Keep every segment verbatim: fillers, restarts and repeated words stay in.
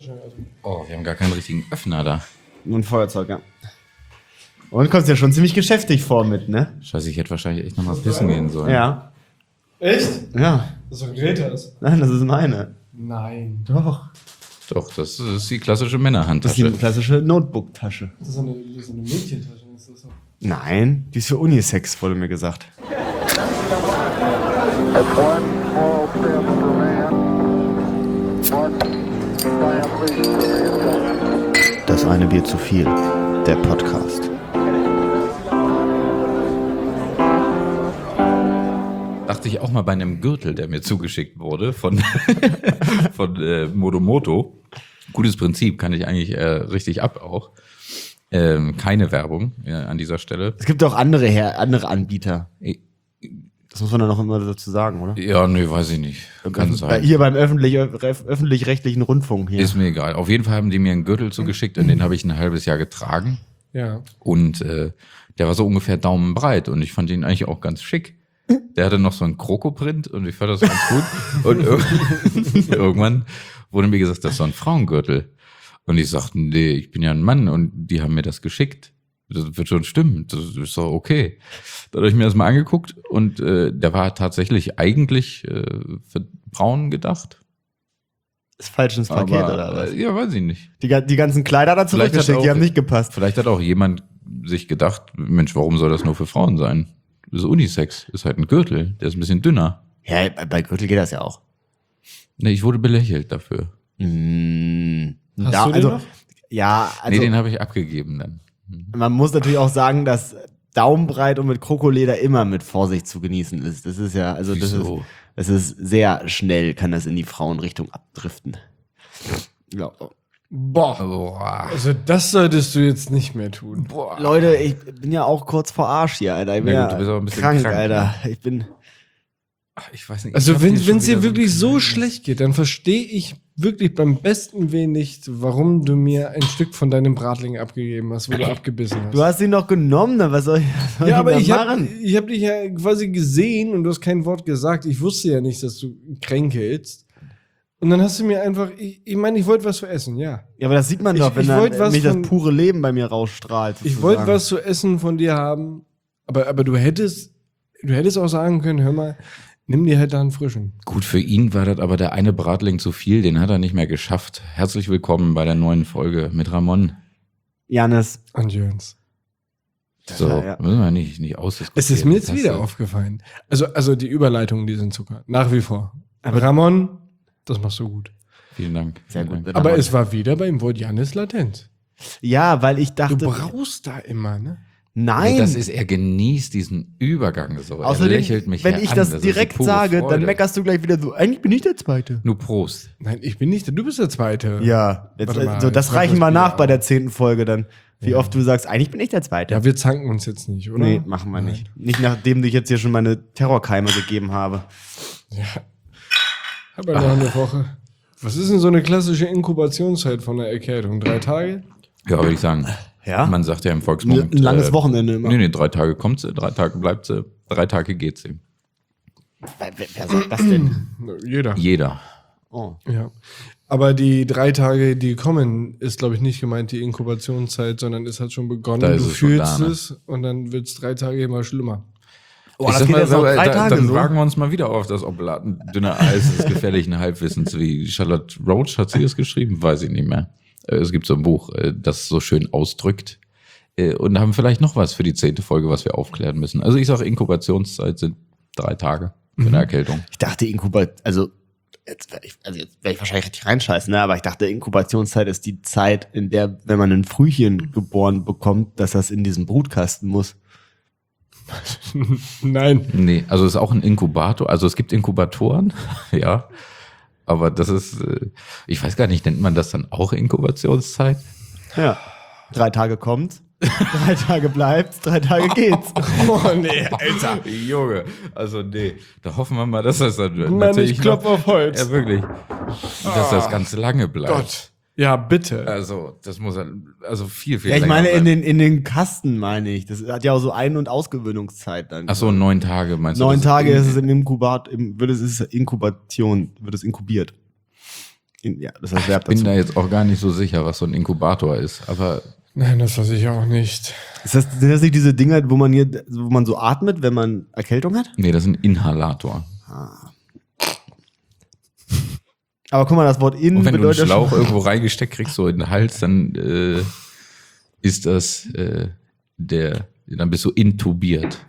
wahrscheinlich. Also. Oh, wir haben gar keinen richtigen Öffner da. Nur ein Feuerzeug, ja. Und kommst ja schon ziemlich geschäftig vor mit, ne? Scheiße, ich hätte wahrscheinlich echt noch mal pissen gehen sollen. Ja. Echt? Ja. Das ist doch Greta's. Nein, das ist meine. Nein. Doch. Doch, das ist die klassische Das ist Männerhandtasche. die klassische Notebook-Tasche. Das ist eine, das ist eine Mädchentasche. Das ist so. Nein, die ist für Unisex, wurde mir gesagt. Das eine Bier zu viel. Der Podcast. Dachte ich auch mal bei einem Gürtel, der mir zugeschickt wurde von, von äh, Modomoto. Gutes Prinzip, kann ich eigentlich äh, richtig ab auch. Ähm, keine Werbung ja, an dieser Stelle. Es gibt auch andere, Her andere Anbieter. Ich, Das muss man dann auch immer dazu sagen, oder? ja, nee, weiß ich nicht. Kann Bei, sein. hier beim öffentlich, öffentlich-rechtlichen Rundfunk hier. Ist mir egal. Auf jeden Fall haben die mir einen Gürtel zugeschickt und den habe ich ein halbes Jahr getragen. Ja. Und äh, der war so ungefähr daumenbreit und ich fand ihn eigentlich auch ganz schick. Der hatte noch so einen Krokoprint und ich fand das ganz gut. Und ir- irgendwann wurde mir gesagt, das ist so ein Frauengürtel. Und ich sagte, nee, ich bin ja ein Mann und die haben mir das geschickt. Das wird schon stimmen, das ist doch okay. Da habe ich mir das mal angeguckt und äh, der war tatsächlich eigentlich äh, für Frauen gedacht. Ist falsch ins Paket, Aber, oder was? äh, ja, weiß ich nicht. Die, ga- die ganzen Kleider da Vielleicht hat zurückgeschickt, die auch- haben nicht gepasst. Vielleicht hat auch jemand sich gedacht, Mensch, warum soll das nur für Frauen sein? Das ist Unisex, ist halt ein Gürtel, der ist ein bisschen dünner. Ja, bei, bei Gürtel geht das ja auch. Nee, ich wurde belächelt dafür. Mm, Hast da, du den also, noch? ja, also nee, den habe ich abgegeben dann. man muss natürlich auch sagen, dass Daumenbreit und mit Krokoleder immer mit Vorsicht zu genießen ist. Das ist ja, also das ist, Wieso? das ist sehr schnell, kann das in die Frauenrichtung abdriften. Ja. Boah. Boah. Also das solltest du jetzt nicht mehr tun. Boah. Leute, ich bin ja auch kurz vor Arsch hier, Alter. Ich bin Na ja gut, du bist aber ein bisschen krank, krank, Alter. Ich bin. Ich weiß nicht. ich Also hab wenn hier schon es dir wieder wirklich ein so kleines- schlecht geht, dann verstehe ich wirklich beim besten Willen nicht, warum du mir ein Stück von deinem Bratling abgegeben hast, wo du abgebissen hast. Du hast ihn noch genommen, dann was soll ich, was soll Ja, aber da ich habe machen? ich hab dich ja quasi gesehen und du hast kein Wort gesagt. Ich wusste ja nicht, dass du kränkelst. Und dann hast du mir einfach, ich, ich meine, ich wollte was zu essen, ja. Ja, aber das sieht man Ich- doch, wenn ich dann wollt was mich das von- pure Leben bei mir rausstrahlt. Ich wollte sozusagen. was zu essen von dir haben, aber, aber du hättest, du hättest auch sagen können, hör mal, nimm dir halt da einen frischen. Gut, für ihn war das aber der eine Bratling zu viel, den hat er nicht mehr geschafft. Herzlich willkommen bei der neuen Folge mit Ramon. Janis. Und Jöns. So, Ja, ja. müssen wir nicht, nicht ausdiskutieren. Es ist mir jetzt Das wieder hast du- aufgefallen. Also, also die Überleitungen, die sind Zucker. Nach wie vor. Aber- Ramon, das machst du gut. Vielen Dank. Sehr vielen gut. Dank. Aber es war wieder beim Wort Janis latent. Ja, weil ich Du dachte, brauchst da immer, ne? nein. Nee, das ist, er genießt diesen Übergang so. er Außerdem, lächelt mich wenn hier ich an. das ist die direkt pure sage, Freude. dann meckerst du gleich wieder so, eigentlich bin ich der Zweite. Nur Prost. Nein, ich bin nicht der, du bist der Zweite. Ja, jetzt, Warte mal, so, das jetzt mach reichen das wir Bier nach bei auf. der zehnten Folge dann. Wie Ja. oft du sagst, eigentlich bin ich der Zweite. Ja, wir zanken uns jetzt nicht, oder? nee, machen wir nicht. Nicht nachdem ich jetzt hier schon meine Terrorkeime gegeben habe. Ja. Aber noch eine Woche. Was ist denn so eine klassische Inkubationszeit von einer Erkältung? Drei Tage? Ja, würde ich sagen. Ja? Man sagt ja im Volksmund. Ein langes äh, Wochenende immer. Nee, nee, drei Tage kommt sie, drei Tage bleibt sie, drei Tage geht sie. Wer, wer, wer sagt das denn? Jeder. Jeder. Oh. Ja. Aber die drei Tage, die kommen, ist, glaube ich, nicht gemeint die Inkubationszeit, sondern es hat schon begonnen. Da ist du es schon fühlst da, ne? es und dann wird es drei Tage immer schlimmer. Oh, Ich das sag geht mal, jetzt noch aber drei da, Tage dann so. wagen wir uns mal wieder auf das Oblaten dünner Eis des gefährlichen Halbwissens, wie Charlotte Roach, hat sie es geschrieben? Weiß ich nicht mehr. Äh, Es gibt so ein Buch, äh, das so schön ausdrückt. Äh, Und haben vielleicht noch was für die zehnte Folge, was wir aufklären müssen. Also ich sage, Inkubationszeit sind drei Tage für eine Erkältung. Ich dachte, Inkubat, also jetzt werde ich, also jetzt werde ich wahrscheinlich richtig reinscheißen, ne? Aber ich dachte, Inkubationszeit ist die Zeit, in der, wenn man ein Frühchen geboren bekommt, dass das in diesen Brutkasten muss. Nein. Nee, also es ist auch ein Inkubator. Also es gibt Inkubatoren, ja. Aber das ist, äh, ich weiß gar nicht, nennt man das dann auch Inkubationszeit? Ja. Drei Tage kommt, drei Tage bleibt, drei Tage geht's. Oh, nee, Alter. Junge, also nee, da hoffen wir mal, dass das dann Mann, ich klopf noch- auf Holz. Ja, wirklich. Dass das ganz lange bleibt. Gott. Ja, bitte. Also, das muss also viel, viel Ja, ich länger meine, in bleiben. den, in den Kasten meine ich. Das hat ja auch so Ein- und Ausgewöhnungszeit dann. Ach so, neun Tage meinst du? Neun das Tage in- ist es im Inkubat, im, wird es ist Inkubation, wird es inkubiert. In, ja, das ist das Verb Ich bin dazu. da jetzt auch gar nicht so sicher, was so ein Inkubator ist, aber Nein, das weiß ich auch nicht. Ist das, sind das nicht diese Dinger, wo man hier, wo man so atmet, wenn man Erkältung hat? nee, das ist ein Inhalator. Aber guck mal, das Wort in Und wenn du einen bedeutet Schlauch schon, irgendwo reingesteckt kriegst, so in den Hals, dann äh, ist das äh, der, dann bist du intubiert.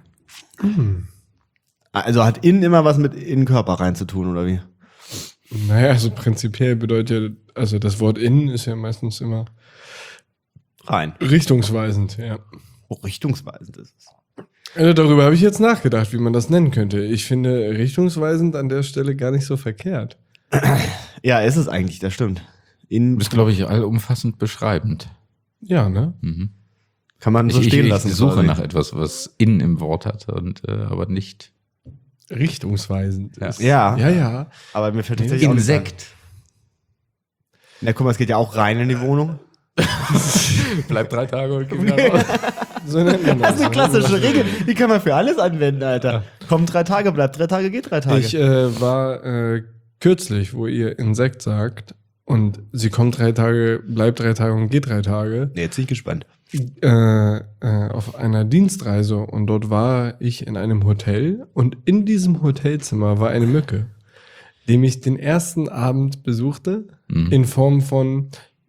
also hat in immer was mit in den Körper rein zu tun, oder wie? Naja, also prinzipiell bedeutet ja, also das Wort innen ist ja meistens immer Rein. richtungsweisend, ja. Oh, richtungsweisend ist es. Also darüber habe ich jetzt nachgedacht, wie man das nennen könnte. Ich finde richtungsweisend an der Stelle gar nicht so verkehrt. Ja, ist es eigentlich, das stimmt. In Du bist, glaube ich, allumfassend beschreibend. Ja, ne? Mhm. kann man so ich, stehen ich, lassen. Ich suche quasi. nach etwas, was in im Wort hat, und äh, aber nicht Richtungsweisend Ja. ist. Ja. Ja, ja. Aber mir fällt tatsächlich auch nicht ein. Insekt. Na, guck mal, es geht ja auch rein in die Wohnung. Bleib drei Tage und geh wieder raus. So nennt man Das ist eine klassische So nennt man Regel. Die kann man für alles anwenden, Alter. Kommt drei Tage, bleibt drei Tage, geht drei das. Tage. Ich äh, war äh, kürzlich, wo ihr Insekt sagt und sie kommt drei Tage, bleibt drei Tage und geht drei Tage, nee, jetzt bin ich gespannt. äh, äh, auf einer Dienstreise und dort war ich in einem Hotel und in diesem Hotelzimmer war eine Mücke, die mich den ersten Abend besuchte Mhm. in Form von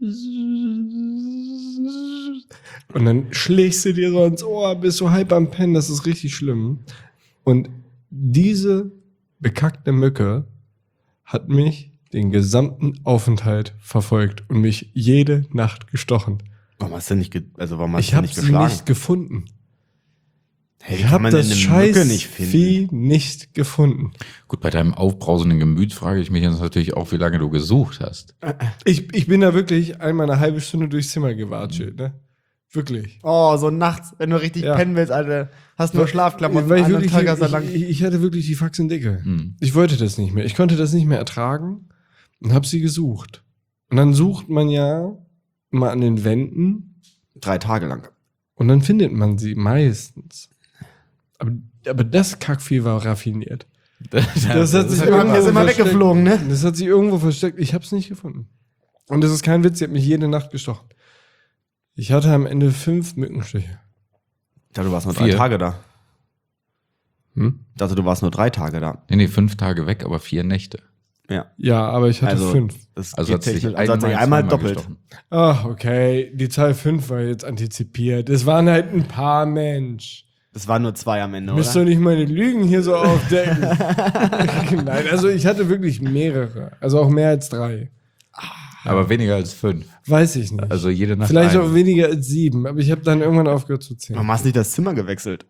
und dann schlägst du dir so ins Ohr, bist so halb am Pennen, das ist richtig schlimm. Und diese bekackte Mücke hat mich den gesamten Aufenthalt verfolgt und mich jede Nacht gestochen. Warum hast du nicht, ge also warum hast Ich du habe nicht sie geschlagen? nicht gefunden. Hey, wie Ich kann habe man denn das eine scheiß Mücke nicht finden? Vieh nicht gefunden. Gut, bei deinem aufbrausenden Gemüt frage ich mich jetzt natürlich auch, wie lange du gesucht hast. Ich, ich bin da wirklich einmal eine halbe Stunde durchs Zimmer gewatschelt, ne? Wirklich. Oh, so nachts, wenn du richtig Ja. pennen willst, Alter. Hast nur Schlafklamotten Weil ich, an und wirklich, Tag hast du lang. ich, ich, ich hatte wirklich die Faxen dicke. Hm. Ich wollte das nicht mehr. Ich konnte das nicht mehr ertragen und habe sie gesucht. Und dann sucht man ja immer an den Wänden Drei Tage lang. und dann findet man sie meistens. Aber, aber das Kackvieh war raffiniert. Das, Das hat sich ist irgendwo immer versteckt. weggeflogen, ne? Das hat sich irgendwo versteckt. Ich habe es nicht gefunden. Und das ist kein Witz, sie hat mich jede Nacht gestochen. Ich hatte am Ende fünf Mückenstiche. Ich dachte, du warst nur drei Vier. Tage da. Hm? Ich dachte, du warst nur drei Tage da. nee, nee, fünf Tage weg, aber vier Nächte. Ja. Ja, aber ich hatte Also, fünf. das Also geht hat sich technisch- einmal, also hat sich einmal zweimal doppelt. gestochen. Ach, okay. Die Zahl fünf war jetzt antizipiert. Es waren halt ein paar Mensch. Das waren nur zwei am Ende, Müsst oder? doch nicht meine Lügen hier so aufdecken. Nein, also ich hatte wirklich mehrere. Also auch mehr als drei. Aber weniger als fünf. Weiß ich nicht. Also jede Nacht Vielleicht eine. auch weniger als sieben. Aber ich habe dann irgendwann aufgehört zu zählen. Warum hast du nicht das Zimmer gewechselt?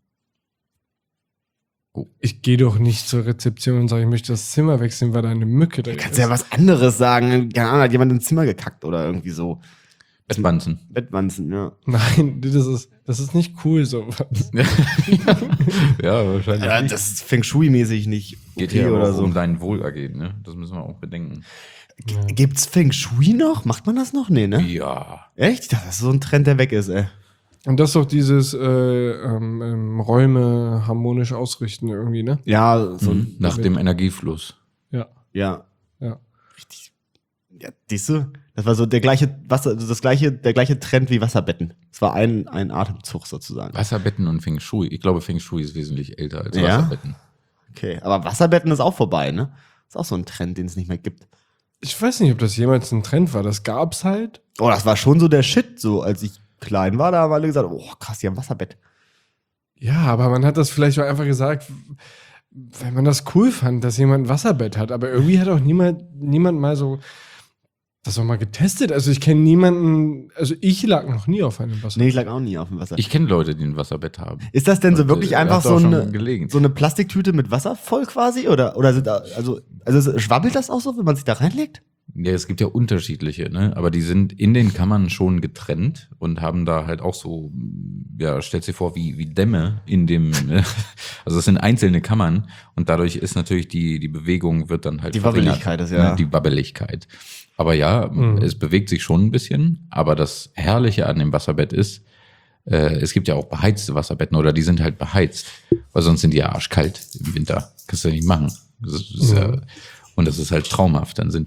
Ich gehe doch nicht zur Rezeption und sage, ich möchte das Zimmer wechseln, weil da eine Mücke drin Kannst ja was anderes sagen. Keine Ahnung, hat jemand ins Zimmer gekackt oder irgendwie so. Bettwanzen. Bettwanzen, ja. Nein, das ist, das ist nicht cool sowas. Ja, wahrscheinlich. Ja, nicht. das ist Feng Shui-mäßig nicht Geht okay hier aber oder auch so. um dein Wohlergehen, ne? Das müssen wir auch bedenken. Gibt's Feng Shui noch? Macht man das noch? Nee, ne? Ja. Echt? Ich dachte, das ist so ein Trend, der weg ist, ey. Und das ist doch dieses äh, ähm, ähm, Räume harmonisch ausrichten irgendwie, ne? Ja, so Mhm. Nach dem Energiefluss. Ja, ja. ja. Richtig. Ja, siehst du? Das war so der gleiche Wasser, also das gleiche, der gleiche Trend wie Wasserbetten. Es war ein, ein Atemzug sozusagen. Wasserbetten und Feng Shui. Ich glaube, Feng Shui ist wesentlich älter als Ja? Wasserbetten. Okay, aber Wasserbetten ist auch vorbei, ne? Ist auch so ein Trend, den es nicht mehr gibt. Ich weiß nicht, ob das jemals ein Trend war. Das gab's halt. Oh, das war schon so der Shit, so als ich klein war, da haben alle gesagt, oh krass, die haben Wasserbett. Ja, aber man hat das vielleicht auch einfach gesagt, weil man das cool fand, dass jemand ein Wasserbett hat. Aber irgendwie hat auch niemand, niemand mal so das auch mal getestet. Also ich kenne niemanden, also ich lag noch nie auf einem Wasserbett. Nee, ich lag auch nie auf dem Wasser. Ich kenne Leute, die ein Wasserbett haben. ist das denn so Und, wirklich äh, einfach hast du so auch schon eine, gelegen. so eine Plastiktüte mit Wasser voll quasi? Oder, oder sind da, also, also schwabbelt das auch so, wenn man sich da reinlegt? Ja, es gibt ja unterschiedliche, ne? Aber die sind in den Kammern schon getrennt und haben da halt auch so, ja, stellt dir vor, wie, wie Dämme in dem, ne? Also es sind einzelne Kammern und dadurch ist natürlich die, die Bewegung wird dann halt Die verringert, Wabbeligkeit ist, ja. ne? Die Wabbeligkeit. Aber ja, Mhm. es bewegt sich schon ein bisschen, aber das Herrliche an dem Wasserbett ist, äh, es gibt ja auch beheizte Wasserbetten oder die sind halt beheizt, weil sonst sind die ja arschkalt im Winter. Kannst du ja nicht machen. Das ist, Mhm. ja, und das ist halt traumhaft. Dann sind die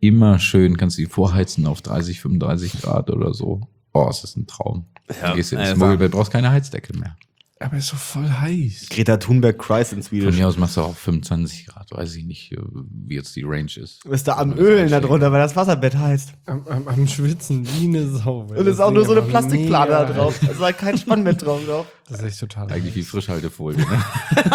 immer schön, kannst die vorheizen auf dreißig, fünfunddreißig Grad oder so. Oh, es ist ein Traum. Ja, du gehst ins also- Mogelbett, brauchst keine Heizdecke mehr. Aber ist doch voll heiß. Greta Thunberg cries in Von Swedish. mir aus machst du auch fünfundzwanzig Grad, weiß ich nicht, wie jetzt die Range ist. Du bist da am Wenn man das Ölen da einschlägt. drunter, weil das Wasserbett heißt. Am, am, am Schwitzen wie eine Sau. Und es ist auch nur so eine Plastikplane da drauf. Das Es ist halt kein Spannbett drauf. drauf. ist echt total Eigentlich wie heiß. Frischhaltefolie, ne?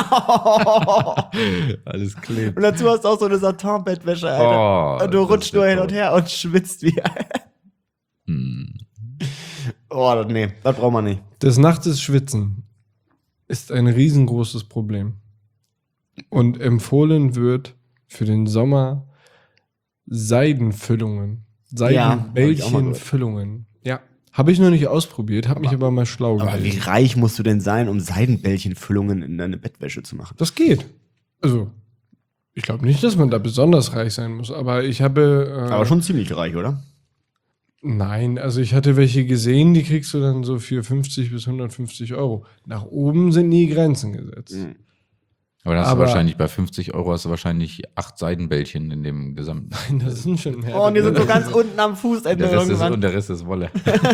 Alles klebt. Und dazu hast du auch so eine Satin-Bettwäsche, Alter. Oh, und du das rutschst ist nur ja hin und toll. her und schwitzt wie. Hm. Oh, das- nee, das braucht man nicht. Das Nachts Schwitzen ist ein riesengroßes Problem. Und empfohlen wird für den Sommer Seidenfüllungen. hab ich auch mal gehört. Seidenbällchenfüllungen. Ja. Habe ich noch nicht ausprobiert, habe mich aber mal schlau Aber wie gelesen. reich musst du denn sein, um Seidenbällchenfüllungen in deine Bettwäsche zu machen? Das geht. Also, ich glaube nicht, dass man da besonders reich sein muss, aber ich habe. Äh, Aber schon ziemlich reich, oder? Nein, also ich hatte welche gesehen, die kriegst du dann so für fünfzig bis hundertfünfzig Euro. Nach oben sind nie Grenzen gesetzt. Mhm. Aber dann hast Aber- du wahrscheinlich bei fünfzig Euro hast du wahrscheinlich acht Seidenbällchen in dem gesamten. Nein, das sind schon mehr. Oh, und die sind so ganz unten am Fußende Der Rest ist, irgendwann. und der Rest ist Wolle.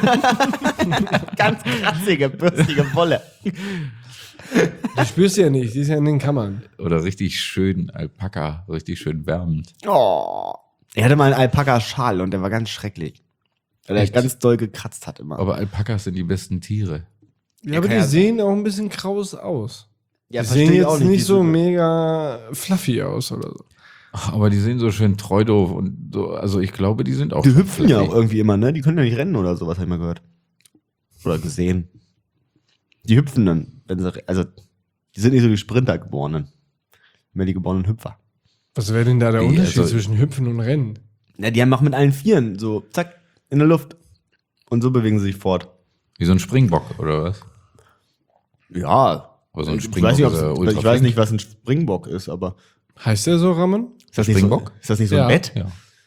Ganz kratzige, bürstige Wolle. Die spürst du ja nicht, die ist ja in den Kammern. Oder richtig schön Alpaka, richtig schön wärmend. Oh. Er hatte mal einen Alpaka-Schal und der war ganz schrecklich. Weil er Echt? ganz doll gekratzt hat immer. Aber Alpakas sind die besten Tiere. Ja, aber kann die ja sehen auch ein bisschen kraus aus. ja, die versteh sehen ich jetzt auch nicht, wie so sie- mega fluffy aus oder so. Ach, aber die sehen so schön treu doof und so. Also ich glaube, die sind auch. Die hüpfen ja fluffy. auch irgendwie immer, ne? Die können ja nicht rennen oder sowas, hab ich mal gehört. Oder gesehen. Die hüpfen dann, wenn sie, also, die sind nicht so die Sprinter-Geborenen. Mehr die geborenen Hüpfer. Was wäre denn da der Wie, Unterschied also- zwischen Hüpfen und Rennen? Ja, die haben auch mit allen Vieren so, zack, in der Luft. Und so bewegen sie sich fort. Wie so ein Springbock, oder was? Ja. Aber so ein ich Springbock weiß, nicht, ist ja ob's- ultra ich weiß flink. nicht, was ein Springbock ist, aber. Heißt der so, Ramon? Ist das nicht Springbock? So, ist das nicht so Ja. ein Bett? Ja.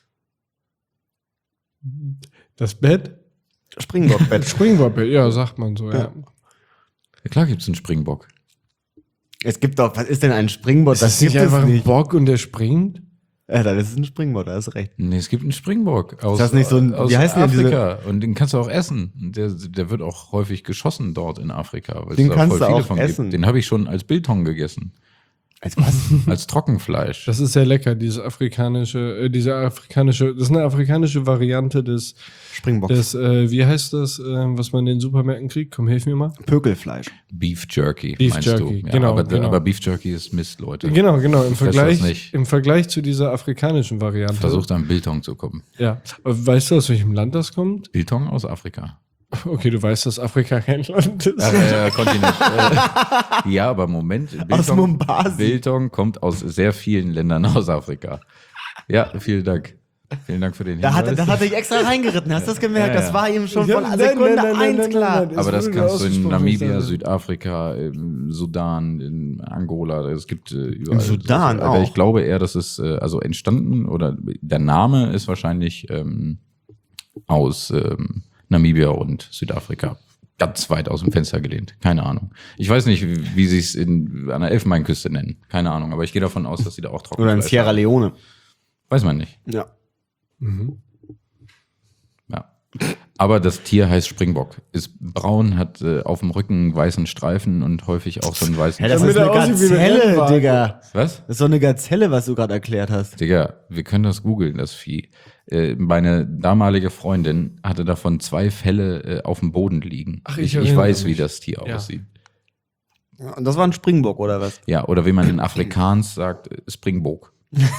Das Bett? Springbock-Bett. Springbock, ja, sagt man so, ja. Ja. Ja, klar gibt's einen Springbock. Es gibt doch, was ist denn ein Springbock? Ist das nicht gibt es einfach ein nicht. Bock und der springt? Ja, das ist ein Springbock, da hast du recht. Nee, es gibt einen Springbock aus, das nicht so ein- aus wie heißen denn diese- Afrika. Und den kannst du auch essen. Der, der wird auch häufig geschossen dort in Afrika. Weil es Den da kannst voll du viele auch von essen. Gibt. Den habe ich schon als Biltong gegessen. Als was? Als Trockenfleisch. Das ist sehr lecker, dieses afrikanische, äh, diese afrikanische, das ist eine afrikanische Variante des, Springbock. des äh, wie heißt das, äh, was man in den Supermärkten kriegt? Komm, hilf mir mal. Pökelfleisch. Beef Jerky, Beef meinst Jerky, du. Ja, genau, aber, genau. aber Beef Jerky ist Mist, Leute. Genau, genau, im Ich fress Vergleich, das nicht. im Vergleich zu dieser afrikanischen Variante. Versucht an Biltong zu kommen. Ja. Aber weißt du, aus welchem Land das kommt? Biltong aus Afrika. Okay, du weißt, dass Afrika kein Land ist. Äh, Kontinent. äh, ja, aber Moment. Aus Mombasa. Biltong kommt aus sehr vielen Ländern aus Afrika. Ja, vielen Dank. Vielen Dank für den Da Hinweis. hat, da hat er dich extra reingeritten, hast du das gemerkt? Ja, ja. Das war ihm schon Ja, von nein, Sekunde nein, nein, eins nein, klar. nein, nein. Aber das wurde kannst du in ausgesprochen, Namibia, ich sage. Südafrika, im Sudan, in Angola, es gibt äh, überall. Im Sudan Aber auch? ich glaube eher, dass es äh, also entstanden oder der Name ist wahrscheinlich ähm, aus ähm, Namibia und Südafrika. Ganz weit aus dem Fenster gelehnt. Keine Ahnung. Ich weiß nicht, wie, wie sie es in, an der Elfenbeinküste nennen. Keine Ahnung. Aber ich gehe davon aus, dass sie da auch trocken Oder in Sierra Leone. Weiß man nicht. Ja. Mhm. Ja. Aber das Tier heißt Springbock. Ist braun, hat äh, auf dem Rücken einen weißen Streifen und häufig auch so einen weißen. Ja, das Damit ist er eine aussieht wie eine Gazelle, Rennwagen. Digga. Was? Das ist so eine Gazelle, was du gerade erklärt hast. Digga, wir können das googeln, das Vieh. Äh, meine damalige Freundin hatte davon zwei Fälle äh, auf dem Boden liegen. Ach, ich ich, ich erinnere weiß, wie mich. das Tier Ja. aussieht. Ja, und das war ein Springbock, oder was? Ja, oder wie man in Afrikaans sagt, äh, Springbok.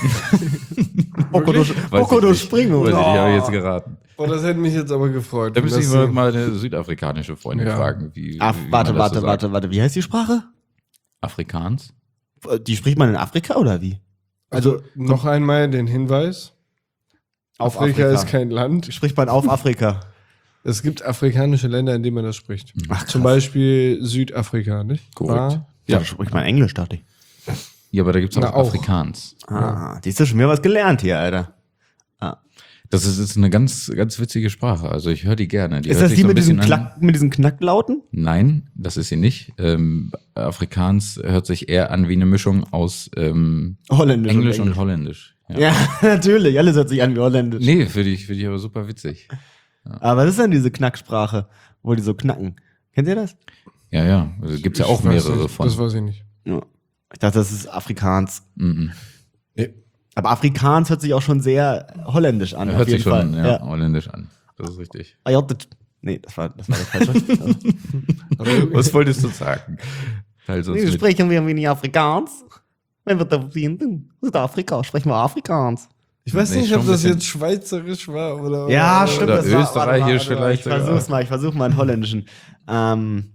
Okodo, Weiß Okodo ich nicht. Springo. Weiß ich nicht, Oh. habe ich jetzt geraten. Oh, das hätte mich jetzt aber gefreut. Da müsste ich Das, mal äh, meine südafrikanische Freundin Ja. fragen. Wie, Ah, wie warte, man das warte, so sagt. warte, warte. Wie heißt die Sprache? Afrikaans? Die spricht man in Afrika oder wie? Also noch einmal den Hinweis. Auf Afrika, Afrika. ist kein Land. Spricht man auf Afrika. Es gibt afrikanische Länder, in denen man das spricht. Ach, krass. Zum Beispiel Südafrika, nicht? Korrekt. War- Ja, da spricht man Englisch, dachte ich. Ja, aber da gibt's auch, Na, auch. Afrikaans. Ah, die ist ja schon mehr was gelernt hier, Alter. Das ist, ist eine ganz, ganz witzige Sprache. Also ich höre die gerne. Die Ist hört das sich die so ein mit diesen, bisschen an- Klack, mit diesen Knacklauten? Nein, das ist sie nicht. Ähm, Afrikaans hört sich eher an wie eine Mischung aus ähm, Holländisch. Englisch und, Englisch. Holländisch. Ja, natürlich. Alles hört sich an wie Holländisch. Nee, finde ich, finde ich aber super witzig. Aber was ist denn diese Knacksprache, wo die so knacken? Kennt ihr das? Ja, ja. Also gibt's ja Ich auch weiß mehrere nicht, von. Das weiß ich nicht. Ja. Ich dachte, das ist Afrikaans. Mhm. Nee. Aber Afrikaans hört sich auch schon sehr holländisch an. Hört auf jeden sich schon Fall. ja, holländisch an. Das ist richtig. Ah, ja, das, nee, das war das, war das Falsche. Was wolltest du sagen? Teils uns Nee, mit. sprechen wir ein wenig Afrikaans. Wenn wir da sind, Südafrika, sprechen wir Afrikaans. Ich weiß Nee, nicht, schon ob ein das bisschen- jetzt schweizerisch war oder. Ja, oder, stimmt. oder das war- österreichisch warte mal, warte mal, vielleicht Ich versuch's sogar. mal, ich versuch mal einen holländischen. Ähm,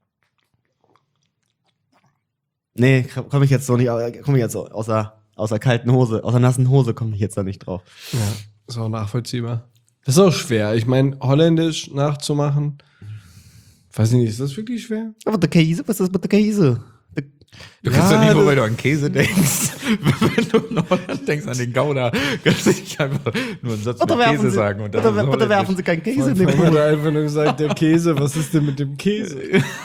nee, komme ich jetzt so nicht, komme ich jetzt so außer, außer kalten Hose, außer nassen Hose komme ich jetzt da nicht drauf. Ja, ist auch nachvollziehbar. Das ist auch schwer. Ich meine, Holländisch nachzumachen. Weiß ich nicht, ist das wirklich schwer? Aber der Käse, was ist das mit der Käse? Der- Du kannst Ja, doch nicht nur, das- weil du an Käse denkst. Wenn du in Holland denkst an den Gouda, kannst du nicht einfach nur einen Satz mit Bitte werfen Käse Sie, sagen. Und dann bitte, ist es bitte werfen holländisch. Sie keinen Käse in Vor den allem Mund. wurde einfach nur gesagt, der Käse, was ist denn mit dem Käse?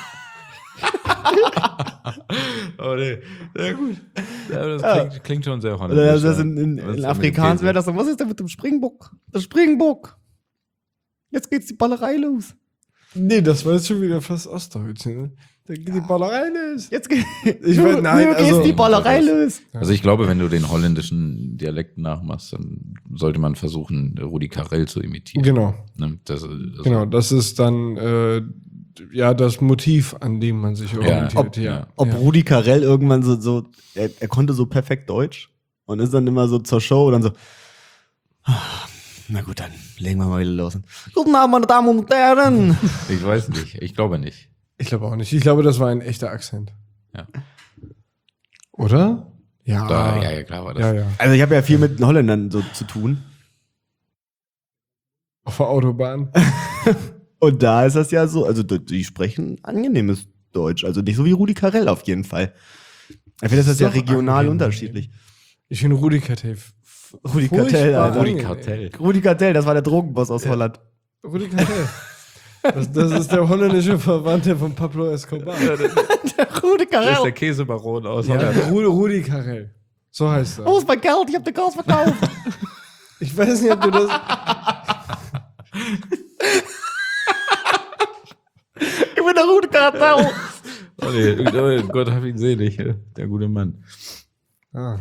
Oh nee, sehr gut. Ja, das Ja. klingt, klingt schon sehr Oder holländisch. das ja. in, in, Was ist in denn mit dem Afrikaans Käse? wäre das so, was ist denn mit dem Springbock? Der Springbock. Jetzt geht's die Ballerei los. Nee, das war jetzt schon wieder fast Ostdeutsch. Ne? Da geht die Ballerei los. Jetzt geht, Ich nur, weiß- nein, nur geht's also- die Ballerei los. Also ich glaube, wenn du den holländischen Dialekt nachmachst, dann sollte man versuchen, Rudi Carrell zu imitieren. Genau, Ne? Das, das genau. Das ist dann äh, ja das Motiv, an dem man sich orientiert. ob- ja. ja. Ob ja. Rudi Carrell irgendwann so, so er, er konnte so perfekt Deutsch und ist dann immer so zur Show und dann so, "Ah, na gut, dann legen wir mal wieder los. Guten Abend, meine Damen und Herren. Ich weiß nicht, ich glaube nicht. Ich glaube auch nicht. Ich glaube, das war ein echter Akzent. Ja. Oder? Ja. Da, ja, ja, klar war das. ja, ja. Also ich habe ja viel mit den Holländern so zu tun. Auf der Autobahn. Und da ist das ja so, also die- die sprechen angenehmes Deutsch. Also nicht so wie Rudi Carrell auf jeden Fall. Ich finde, das ist ja Doch regional angenehm. unterschiedlich. Ich finde Rudi Cartell. f- Rudi furchtbar Cartell, Alter. Rudi angenehm. Cartell. Rudi Cartell, das war der Drogenboss aus Holland. Rudi Cartell. Das, das ist der holländische Verwandte von Pablo Escobar. Der Rudi Das ist der Carell. Käsebaron aus Ja, Holland. Rudi, Rudi Carrell. So heißt er. Wo ist mein Geld? Ich hab den Gas verkauft. Ich weiß nicht, ob du das. Ich bin der Rudi Cartell. Oh, nee, oh Gott, hab ihn selig, der gute Mann. Ah.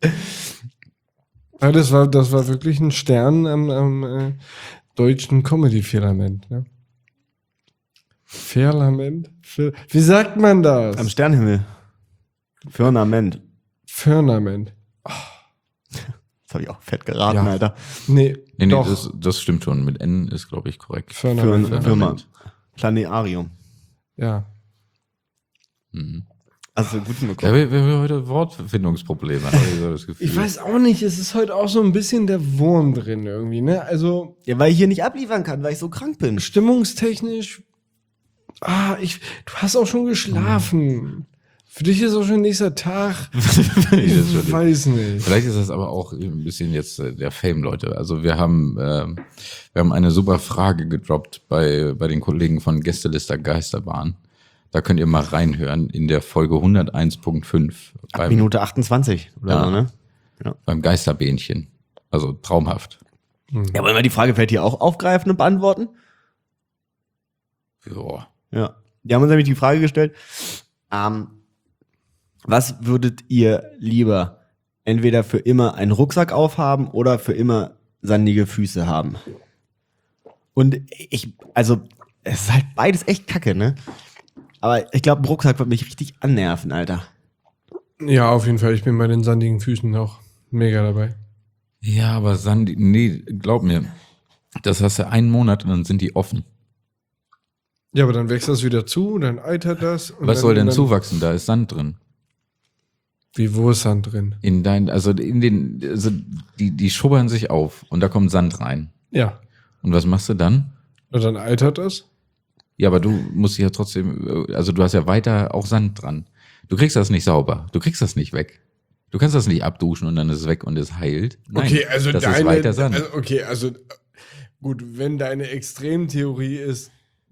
Ja, das war, das war wirklich ein Stern am, am äh, deutschen Comedy-Firmament. Ne? Firmament? Fir Wie sagt man das? Am Sternenhimmel. Firmament. Firmament. Das habe ich auch fett geraten, Ja. Alter. Nee, Nee, nee, doch. das, das stimmt schon. Mit N ist, glaube ich, korrekt. Firmament. Für, Firma. Planetarium. Ja. Mhm. Also gut Ja, hinbekommen. wir, wir haben heute Wortfindungsprobleme, habe ich so das Gefühl. Ich weiß auch nicht, es ist heute auch so ein bisschen der Wurm drin irgendwie, ne? Also Ja, weil ich hier nicht abliefern kann, weil ich so krank bin. stimmungstechnisch. Ah, ich. Du hast auch schon geschlafen. Für dich ist auch schon nächster Tag. Das ist schon- Ich weiß nicht. Vielleicht ist das aber auch ein bisschen jetzt äh, der Fame, Leute. Also wir haben, ähm, wir haben eine super Frage gedroppt bei, bei den Kollegen von Gästeliste Geisterbahn. Da könnt ihr mal reinhören in der Folge hunderteins Punkt fünf Ab beim, Minute achtundzwanzig oder Ja. so, ne? beim Geisterbähnchen. Also traumhaft. Ja, wollen wir die Frage vielleicht hier auch aufgreifen und beantworten? Joa. Ja. Die haben uns nämlich die Frage gestellt, ähm, was würdet ihr lieber entweder für immer einen Rucksack aufhaben oder für immer sandige Füße haben? Und ich, also, es ist halt beides echt kacke, ne? Aber ich glaube, ein Rucksack wird mich richtig annerven, Alter. Ja, auf jeden Fall. Ich bin bei den sandigen Füßen auch mega dabei. Ja, aber Sandy, nee, glaub mir, das hast du einen Monat und dann sind die offen. Ja, aber dann wächst das wieder zu, dann eitert das. Und Was dann, soll denn dann, zuwachsen? Da ist Sand drin. Wie, wo ist Sand drin? In dein, also in den, also die, die schubbern sich auf und da kommt Sand rein. Ja. Und was machst du dann? Und dann eitert das? Ja, aber du musst ja trotzdem, also du hast ja weiter auch Sand dran. Du kriegst das nicht sauber. Du kriegst das nicht weg. Du kannst das nicht abduschen und dann ist es weg und es heilt. Nein, Okay, also das deine. ist weiter Sand. Also, okay, also gut, wenn deine Extremtheorie ist,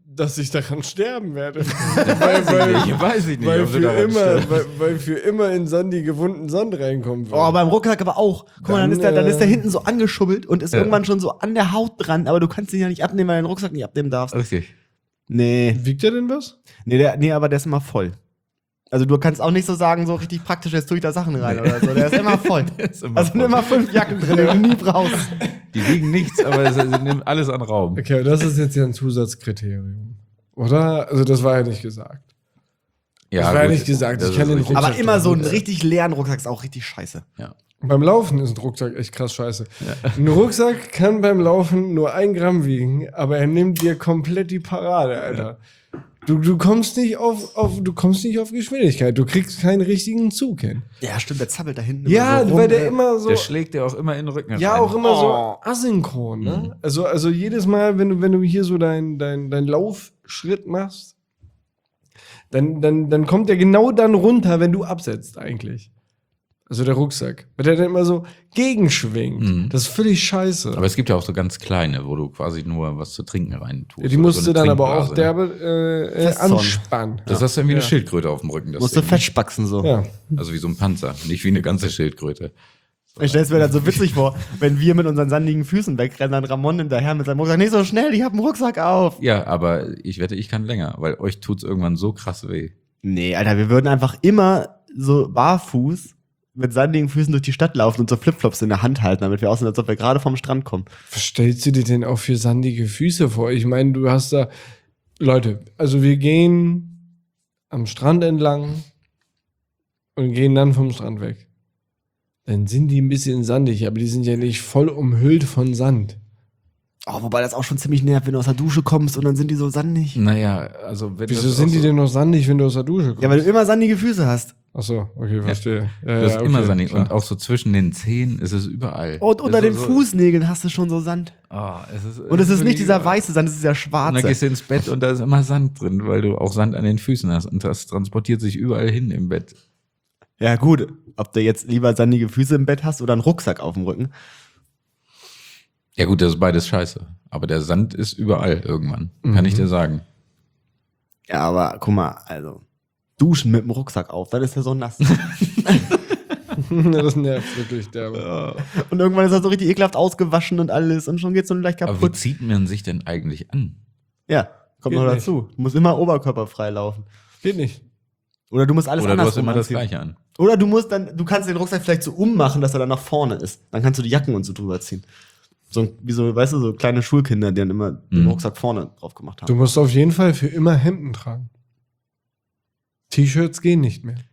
dass ich daran sterben werde. Weiß ich nicht, weiß ich nicht. Weil ob du für, daran immer, stirbst. weil, weil für immer in sandige wunden Sand reinkommen wird. Oh, beim Rucksack aber auch. Guck mal, dann, Dann, ist der, dann ist der äh, hinten so angeschubbelt und ist Ja. irgendwann schon so an der Haut dran, aber du kannst ihn ja nicht abnehmen, weil du den Rucksack nicht abnehmen darfst. Richtig. Nee. Wiegt der denn was? Nee, der, nee, aber der ist immer voll. Also du kannst auch nicht so sagen, so richtig praktisch, jetzt tue ich da Sachen rein oder so. Der ist immer voll. Der ist immer Also sind voll. immer fünf Jacken drin, die du nie brauchst. Die wiegen nichts, aber es, es nimmt alles an Raum. Okay, das ist jetzt ja ein Zusatzkriterium. Oder? Also das war ja nicht gesagt. das war ja gut. nicht gesagt. Das Ich kann ist den richtig. Rucksack- Aber immer so einen richtig leeren Rucksack ist auch richtig scheiße. Ja. Beim Laufen ist ein Rucksack echt krass scheiße. Ein Rucksack kann beim Laufen nur ein Gramm wiegen, aber er nimmt dir komplett die Parade, Alter. Du, du kommst nicht auf, auf, du kommst nicht auf Geschwindigkeit. Du kriegst keinen richtigen Zug hin. Ja, stimmt, der zappelt da hinten. Ja, immer so rum, weil der äh. immer so. Der schlägt dir auch immer in den Rücken Ja, rein. auch immer Oh. so asynchron, ne? Also, also jedes Mal, wenn du, wenn du hier so deinen dein, dein Laufschritt machst, dann, dann, dann kommt der genau dann runter, wenn du absetzt, eigentlich. Also der Rucksack. Weil der dann immer so gegenschwingt. Mhm. Das ist völlig scheiße. Aber es gibt ja auch so ganz kleine, wo du quasi nur was zu trinken rein tust. ja, die Oder musst so du eine dann aber auch Trinkblase. derbe äh, äh, Festzonen. anspannen. Das hast du ja wie eine Ja. Schildkröte auf dem Rücken. Das Musst du Ding. festspachsen so. Ja. Also wie so ein Panzer, nicht wie eine ganze Schildkröte. Ich stelle es mir dann so witzig vor, wenn wir mit unseren sandigen Füßen wegrennen, dann Ramon hinterher mit seinem Rucksack. Nicht so schnell, ich hab einen Rucksack auf. Ja, aber ich wette, ich kann länger, weil euch tut's irgendwann so krass weh. Nee, Alter, wir würden einfach immer so barfuß mit sandigen Füßen durch die Stadt laufen und so Flipflops in der Hand halten, damit wir aussehen, als ob wir gerade vom Strand kommen. Was stellst du dir denn auch für sandige Füße vor? Ich meine, du hast da. Leute, also wir gehen am Strand entlang und gehen dann vom Strand weg. Dann sind die ein bisschen sandig, aber die sind ja nicht voll umhüllt von Sand. Oh, wobei das auch schon ziemlich nervt, wenn du aus der Dusche kommst und dann sind die so sandig. Naja, also wenn Wieso das sind auch die so, denn noch sandig, wenn du aus der Dusche kommst? Ja, weil du immer sandige Füße hast. Achso, okay, verstehe. Ja, Das ist ja, okay, immer sandig. klar. Und auch so zwischen den Zehen ist es überall. Und unter Es den ist so- Fußnägeln hast du schon so Sand. Oh, es ist, Und es ist nicht dieser überall. weiße Sand, es ist der Und schwarze. dann gehst du ins Bett und da ist immer Sand drin, weil du auch Sand an den Füßen hast. Und das transportiert sich überall hin im Bett. Ja, gut. Ob du jetzt lieber sandige Füße im Bett hast oder einen Rucksack auf dem Rücken. Ja gut, das ist beides scheiße. Aber der Sand ist überall irgendwann. Kann Mhm. ich dir sagen. Ja, aber guck mal, also duschen mit dem Rucksack auf, dann ist er so nass. Das nervt wirklich derbe. Und irgendwann ist er so richtig ekelhaft ausgewaschen und alles und schon geht's so leicht Aber wie kaputt. zieht man sich denn eigentlich an? Ja, kommt Geht noch nicht. dazu. Du musst immer oberkörperfrei laufen. Geht nicht. Oder du musst alles Oder du hast andersrum immer das anziehen. Gleiche an. Oder du musst dann, du kannst den Rucksack vielleicht so ummachen, dass er dann nach vorne ist. Dann kannst du die Jacken und so drüber ziehen. So ein- wie so, weißt du, so kleine Schulkinder, die dann immer den Mhm. Rucksack vorne drauf gemacht haben. Du musst auf jeden Fall für immer Hemden tragen. T-Shirts gehen nicht mehr.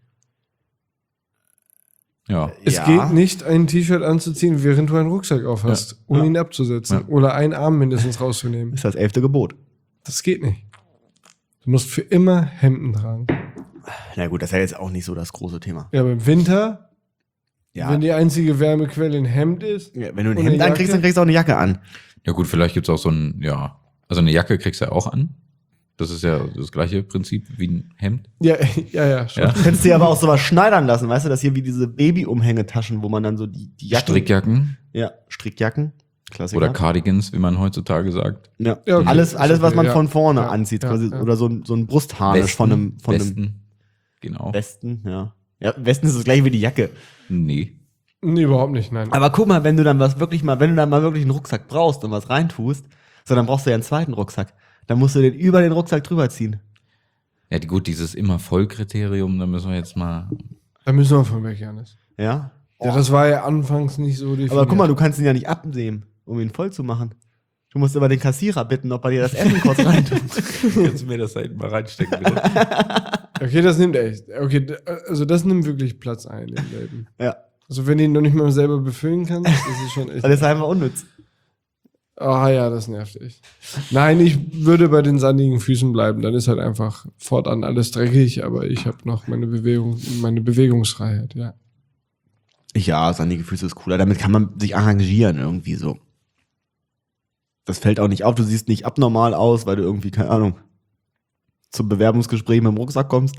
Ja. Es Ja. geht nicht, ein T-Shirt anzuziehen, während du einen Rucksack auf hast, ohne Ja. ihn abzusetzen. Ja. Oder einen Arm mindestens rauszunehmen. ist das elfte Gebot. Das geht nicht. Du musst für immer Hemden tragen. Na gut, das ist ja jetzt auch nicht so das große Thema. Ja, aber im Winter, Ja, wenn die einzige Wärmequelle ein Hemd ist, ja wenn du ein und eine Hemd ankriegst, Jacke? dann kriegst du auch eine Jacke an. Ja gut, vielleicht gibt's auch so ein, ja, also eine Jacke kriegst du ja auch an. Das ist ja das gleiche Prinzip wie ein Hemd. ja, ja, ja, schon. Ja. Du könntest dir aber auch sowas schneidern lassen, weißt du, das hier wie diese Baby-Umhängetaschen, wo man dann so die, die Jacken... Strickjacken Ja, Strickjacken. Klassiker. oder Cardigans, wie man heutzutage sagt. Ja, Ja, okay. alles, alles, was man Ja. von vorne Ja. anzieht, Ja. quasi. Ja. Oder so ein, so ein Brustharnisch von einem, von einem Westen. Genau. Westen, ja. Ja, Westen ist das gleiche wie die Jacke. Nee. Nee, überhaupt nicht, nein. Aber guck mal, wenn du dann was wirklich mal, wenn du dann mal wirklich einen Rucksack brauchst und was reintust, so dann brauchst du ja einen zweiten Rucksack. Dann musst du den über den Rucksack drüber ziehen. Ja, gut, dieses immer Vollkriterium, da müssen wir jetzt mal. Da müssen wir von weg, Janis. Ja? Ja, das war ja anfangs nicht so definiert. Aber guck mal, du kannst ihn ja nicht abnehmen, um ihn voll zu machen. Du musst immer den Kassierer bitten, ob er dir das Essen kurz reintut. Kannst du mir das da hinten mal reinstecken, bitte? Okay, das nimmt echt. Okay, d- also das nimmt wirklich Platz ein im Leben. Ja. Also wenn du ihn noch nicht mal selber befüllen kannst, das ist schon echt. Das ist einfach unnütz. Ah ja, das nervt echt. Nein, ich würde bei den sandigen Füßen bleiben. Dann ist halt einfach fortan alles dreckig, aber ich habe noch meine Bewegung, meine Bewegungsfreiheit, ja. Ja, sandige Füße ist cooler. Damit kann man sich arrangieren irgendwie so. Das fällt auch nicht auf. Du siehst nicht abnormal aus, weil du irgendwie, keine Ahnung, zum Bewerbungsgespräch mit dem Rucksack kommst.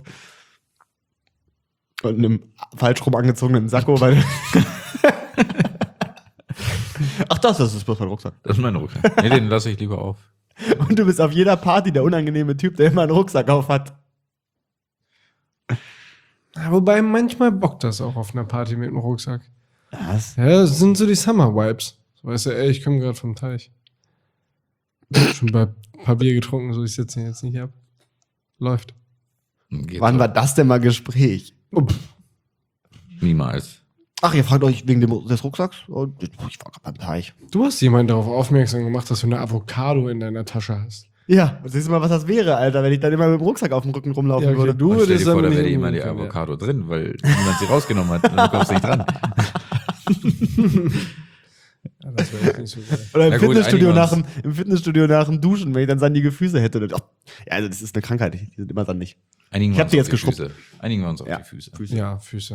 Und einem falsch rum angezogenen Sakko, weil du Ach das, das ist bloß mein Rucksack. Das ist mein Rucksack. Nee, den lasse ich lieber auf. Und du bist auf jeder Party der unangenehme Typ, der immer einen Rucksack auf hat. Ja, wobei manchmal bockt das auch auf einer Party mit dem Rucksack. Was? Ja, das sind so die Summer-Vibes. So, weißt du, ey, ich komme gerade vom Teich. Schon bei ein paar Bier getrunken, so ich sitze jetzt nicht ab. Läuft. Geht Wann doch. war das denn mal Gespräch? Oh, pff. Niemals. Ach, ihr fragt euch wegen dem, des Rucksacks? Oh, ich war gerade beim Teich. Du hast jemanden darauf aufmerksam gemacht, dass du eine Avocado in deiner Tasche hast. Ja, siehst du mal, was das wäre, Alter, wenn ich dann immer mit dem Rucksack auf dem Rücken rumlaufen Ja, okay, würde. du Und stell würdest dir vor, da damit wäre nicht immer die umgehen können, Avocado drin, weil niemand sie rausgenommen hat. Und du kommst nicht dran. Ja, das wäre echt nicht so geil. Oder im Na gut, Fitnessstudio, einigen wir nach dem, im Fitnessstudio nach dem Duschen, wenn ich dann sandige Füße hätte. Dann, oh, ja, also das ist eine Krankheit, die sind immer sandig. Einigen Ich wir hab uns die auf jetzt geschrubbt. Füße. Einigen wir uns auf Ja. die Füße. Füße. Ja, Füße.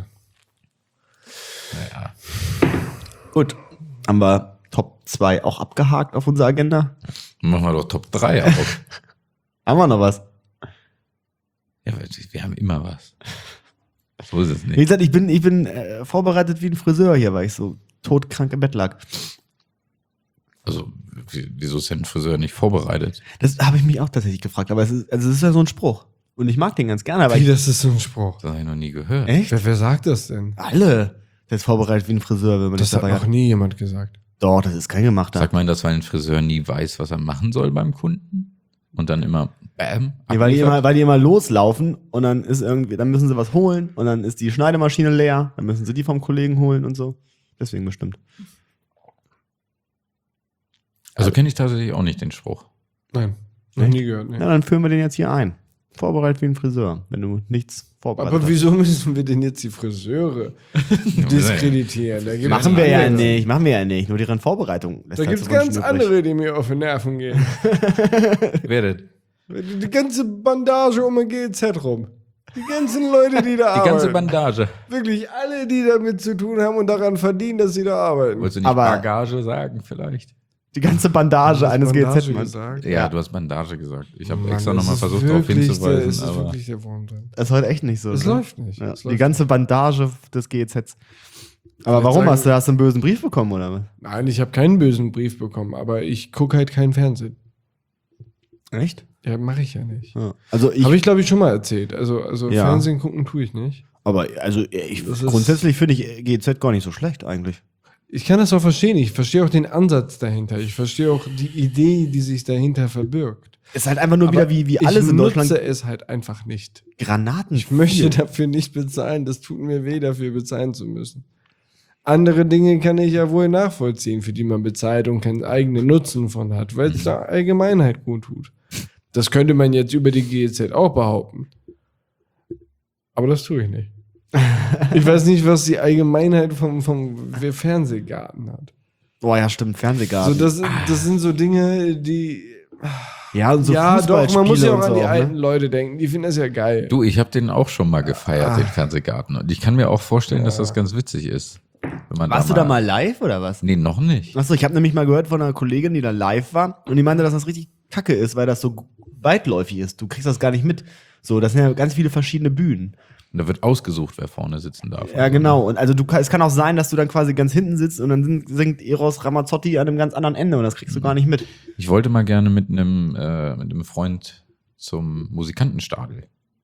Naja. Gut, haben wir Top zwei auch abgehakt auf unserer Agenda? Dann machen wir doch Top drei auf. Haben wir noch was? Ja, wir- wir haben immer was. So ist es Wie nicht. gesagt, ich bin, ich bin äh, vorbereitet wie ein Friseur hier, weil ich so todkrank im Bett lag. Also, wie- wieso ist denn ein Friseur nicht vorbereitet? Das habe ich mich auch tatsächlich gefragt, aber es ist, also es ist ja so ein Spruch. Und ich mag den ganz gerne, aber Wie, ich, das ist so ein Spruch. Das habe ich noch nie gehört. echt? Wer, wer sagt das denn? Alle. Der ist vorbereitet wie ein Friseur, wenn man das, Das hat dabei noch hat. nie jemand gesagt. Doch, das ist kein gemachter. Sagt man das, weil ein Friseur nie weiß, was er machen soll beim Kunden? Und dann immer Bam. Nee, weil, die abliefert? immer, weil die immer loslaufen und dann ist irgendwie, dann müssen sie was holen und dann ist die Schneidemaschine leer, dann müssen sie die vom Kollegen holen und so. Deswegen bestimmt. Also kenne ich tatsächlich auch nicht den Spruch. Nein, noch Echt? nie gehört. Nee. Ja, dann führen wir den jetzt hier ein. Vorbereitet wie ein Friseur, wenn du nichts vorbereitet Aber hast. wieso müssen wir denn jetzt die Friseure diskreditieren? Da gibt's Machen wir ja andere. nicht, machen wir ja nicht. Nur deren Vorbereitung. lässt Da halt gibt es zu wünschen ganz übrig. andere, die mir auf die Nerven gehen. Wer denn? Die die ganze Bandage um ein G E Z rum. Die ganzen Leute, die da Die arbeiten. ganze Bandage. Wirklich alle, die damit zu tun haben und daran verdienen, dass sie da arbeiten. Wolltest du nicht Aber- Bagage sagen vielleicht? Die ganze Bandage Hast eines Bandage G E Z-Manns. gesagt? Ja, Ja. du hast Bandage gesagt. Ich habe Mann, extra das nochmal ist versucht, darauf wirklich der- hinzuweisen. Es ist aber wirklich der Wurm drin. Das ist heute echt nicht so. Es ne? läuft nicht. Ja, Es die läuft ganze Bandage des G E Zs. Aber Ich warum? sagen- Hast du, hast du einen bösen Brief bekommen, oder was? Nein, ich habe keinen bösen Brief bekommen, aber ich gucke halt keinen Fernsehen. Echt? Ja, mache ich ja nicht. Ja. Also ich, Habe ich, glaube ich, schon mal erzählt. Also, also Ja. Fernsehen gucken tue ich nicht. aber also ich, Das ist- grundsätzlich finde ich G E Z gar nicht so schlecht eigentlich. Ich kann das auch verstehen. Ich verstehe auch den Ansatz dahinter. Ich verstehe auch die Idee, die sich dahinter verbirgt. Ist halt einfach nur wieder Aber wie, wie ich alles in Deutschland nutze es halt einfach nicht. Granaten. Ich möchte viel. dafür nicht bezahlen. Das tut mir weh, dafür bezahlen zu müssen. Andere Dinge kann ich ja wohl nachvollziehen, für die man bezahlt und keinen eigenen Nutzen von hat, weil es der Allgemeinheit gut tut. Das könnte man jetzt über die G E Z auch behaupten. Aber das tue ich nicht. Ich weiß nicht, was die Allgemeinheit vom, vom Fernsehgarten hat. Boah, ja, stimmt, Fernsehgarten. So, das, das sind so Dinge, die. ja, und so ja, doch, man muss ja auch Fußballspiele an und die so, alten ne? Leute denken. Die finden das ja geil. du, ich habe den auch schon mal gefeiert, Ah. den Fernsehgarten. Und ich kann mir auch vorstellen, dass das ganz witzig ist. Wenn man Warst du da mal live oder was? Nee, noch nicht. Achso, ich habe nämlich mal gehört von einer Kollegin, die da live war und die meinte, dass das richtig kacke ist, weil das so weitläufig ist. Du kriegst das gar nicht mit. So, das sind ja ganz viele verschiedene Bühnen. Und da wird ausgesucht, wer vorne sitzen darf. Ja, genau. Und also du kann- es kann auch sein, dass du dann quasi ganz hinten sitzt und dann singt, singt Eros Ramazzotti an einem ganz anderen Ende und das kriegst du gar nicht mit. Ich wollte mal gerne mit einem, äh, mit einem Freund zum Musikantenstadel.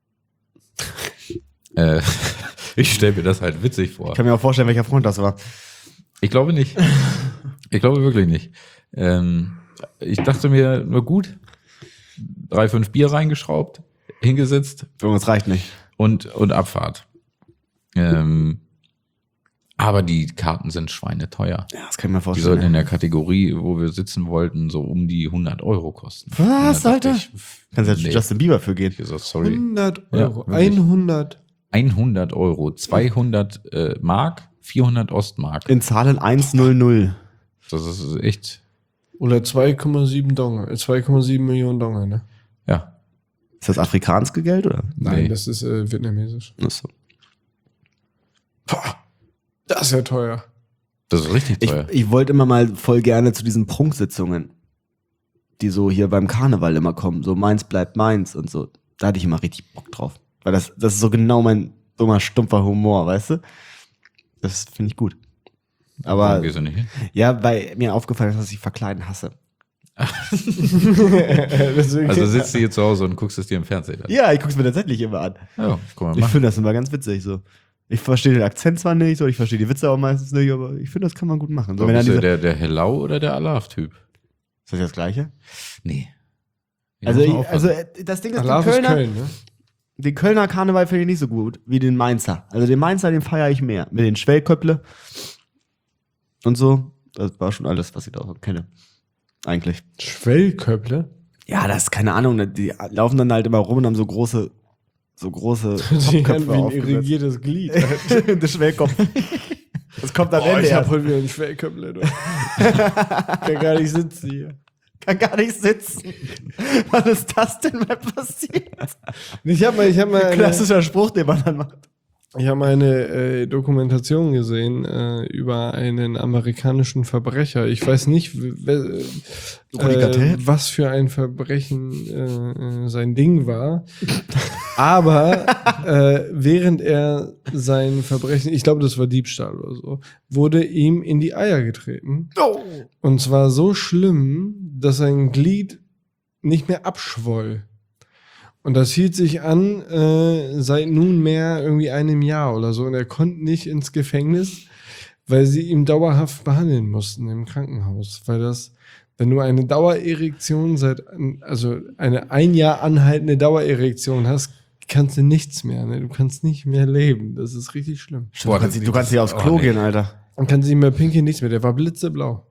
äh, ich stelle mir das halt witzig vor. Ich kann mir auch vorstellen, welcher Freund das war. Ich glaube nicht. Ich glaube wirklich nicht. Ähm, ich dachte mir, nur gut, drei, fünf Bier reingeschraubt, hingesetzt Für uns reicht nicht. und, und Abfahrt. Ähm, aber die Karten sind schweineteuer. Ja, das kann ich mir Die vorstellen. sollten in der Kategorie, wo wir sitzen wollten, so um die hundert Euro kosten. Was, Und dann dachte Alter? ich, Kannst du jetzt nee. Justin Bieber für gehen. Ich so, sorry. hundert Ja, Euro. wirklich. hundert. hundert Euro, zweihundert äh, Mark, vierhundert Ostmark. In Zahlen hundertzehn. Das ist echt, Oder zwei Komma sieben Donge. äh, zwei Komma sieben Millionen Donge, ne? ja. Ist das afrikanische Geld oder? Nein, Nee. das ist äh, vietnamesisch. Achso. Boah, das ist ja teuer. Das ist richtig Ich, teuer. ich wollte immer mal voll gerne zu diesen Prunksitzungen, die so hier beim Karneval immer kommen. So meins bleibt meins und so. Da hatte ich immer richtig Bock drauf. Weil das, das ist so genau mein dummer, stumpfer Humor, weißt du? Das finde ich gut. Aber Warum gehst du nicht hin? ja, weil mir aufgefallen ist, dass ich Verkleiden hasse. Deswegen, Also sitzt du hier zu Hause und guckst es dir im Fernsehen an. Ja, ich guck's mir tatsächlich immer an. Ja, guck mal, Ich mach. finde das immer ganz witzig so. Ich verstehe den Akzent zwar nicht, so ich verstehe die Witze auch meistens nicht, aber ich finde, das kann man gut machen. So, So, wenn dann bist du diese, der, der Hellau oder der Alaf-Typ? ist das das Gleiche? Nee. Hier Also, muss man ich, also aufpassen. äh, das Ding ist, den Alarv ist Kölner, Köln, ne? den Kölner Karneval finde ich nicht so gut wie den Mainzer. Also den Mainzer, den feiere ich mehr. Mit den Schwellköpple und so. Das war schon alles, was ich da so kenne. Eigentlich. Schwellköpple? Ja, das ist keine Ahnung. ne, Die laufen dann halt immer rum und haben so große, so große Sie haben Topköpfe wie ein aufgesetzt. irrigiertes Glied. Der Schwellkopf. Das kommt am Boah, Ende ich hab erst. heute wieder ein Schwellköpple. Du. Kann gar nicht sitzen hier. Kann gar nicht sitzen. Was ist das denn mal passiert? Ich habe mal, ich hab mal eine, Klassischer Spruch, den man dann macht. ich hab mal eine äh, Dokumentation gesehen äh, über einen amerikanischen Verbrecher. Ich weiß nicht, w- w- Rüdiger äh, Tell? was für ein Verbrechen äh, äh, sein Ding war. Aber äh, während er sein Verbrechen, ich glaube, das war Diebstahl oder so, wurde ihm in die Eier getreten. Und zwar so schlimm, dass sein Glied nicht mehr abschwoll. Und das hielt sich an äh, seit nunmehr irgendwie einem Jahr oder so. Und er konnte nicht ins Gefängnis, weil sie ihn dauerhaft behandeln mussten im Krankenhaus. Weil das, wenn du eine Dauererektion seit, also eine ein Jahr anhaltende Dauererektion hast, kannst du nichts mehr. Ne? Du kannst nicht mehr leben. Das ist richtig schlimm. Boah, du kannst, du kannst hier aufs Klo Oh, nee. gehen, Alter. Dann kann sie nicht mehr pinkeln, nichts mehr. Der war blitzeblau.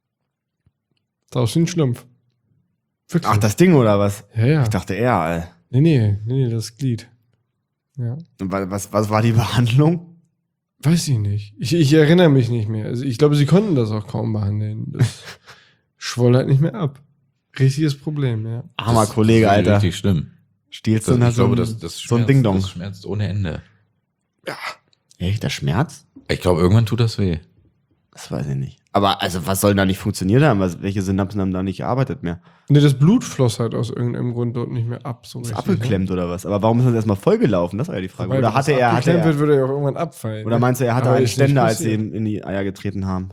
Sah aus wie ein Schlumpf. Wirklich. Ach, das Ding oder was? Ja, ja. Ich dachte eher, Alter. Nee, nee, nee, nee, das Glied. Ja. Und wa- Was, was war die Behandlung? Weiß ich nicht. Ich, ich erinnere mich nicht mehr. Also ich glaube, sie konnten das auch kaum behandeln. Das schwoll halt nicht mehr ab. Richtiges Problem, ja. Armer Das- Kollege, das ist Alter. Richtig schlimm. Stiehlst Das, du ich so, glaube, ein- das, das, so ein schmerzt, Ding-Dong. das schmerzt ohne Ende. Echt, der Schmerz? Ich glaube, irgendwann tut das weh. Das weiß ich nicht. Aber also, was soll da nicht funktioniert haben? Was, welche Synapsen haben da nicht gearbeitet mehr? Nee, das Blut floss halt aus irgendeinem Grund dort nicht mehr ab. So Ist richtig, abgeklemmt oder was? Aber warum ist das erstmal vollgelaufen? Das war ja die Ne? Frage. Weil Oder wenn hatte das er, hatte abgeklemmt er, wird, würde er auch irgendwann abfallen. oder ne? meinst du, er hatte Aber einen ist nicht Ständer, als sie passiert. ihm in die Eier getreten haben?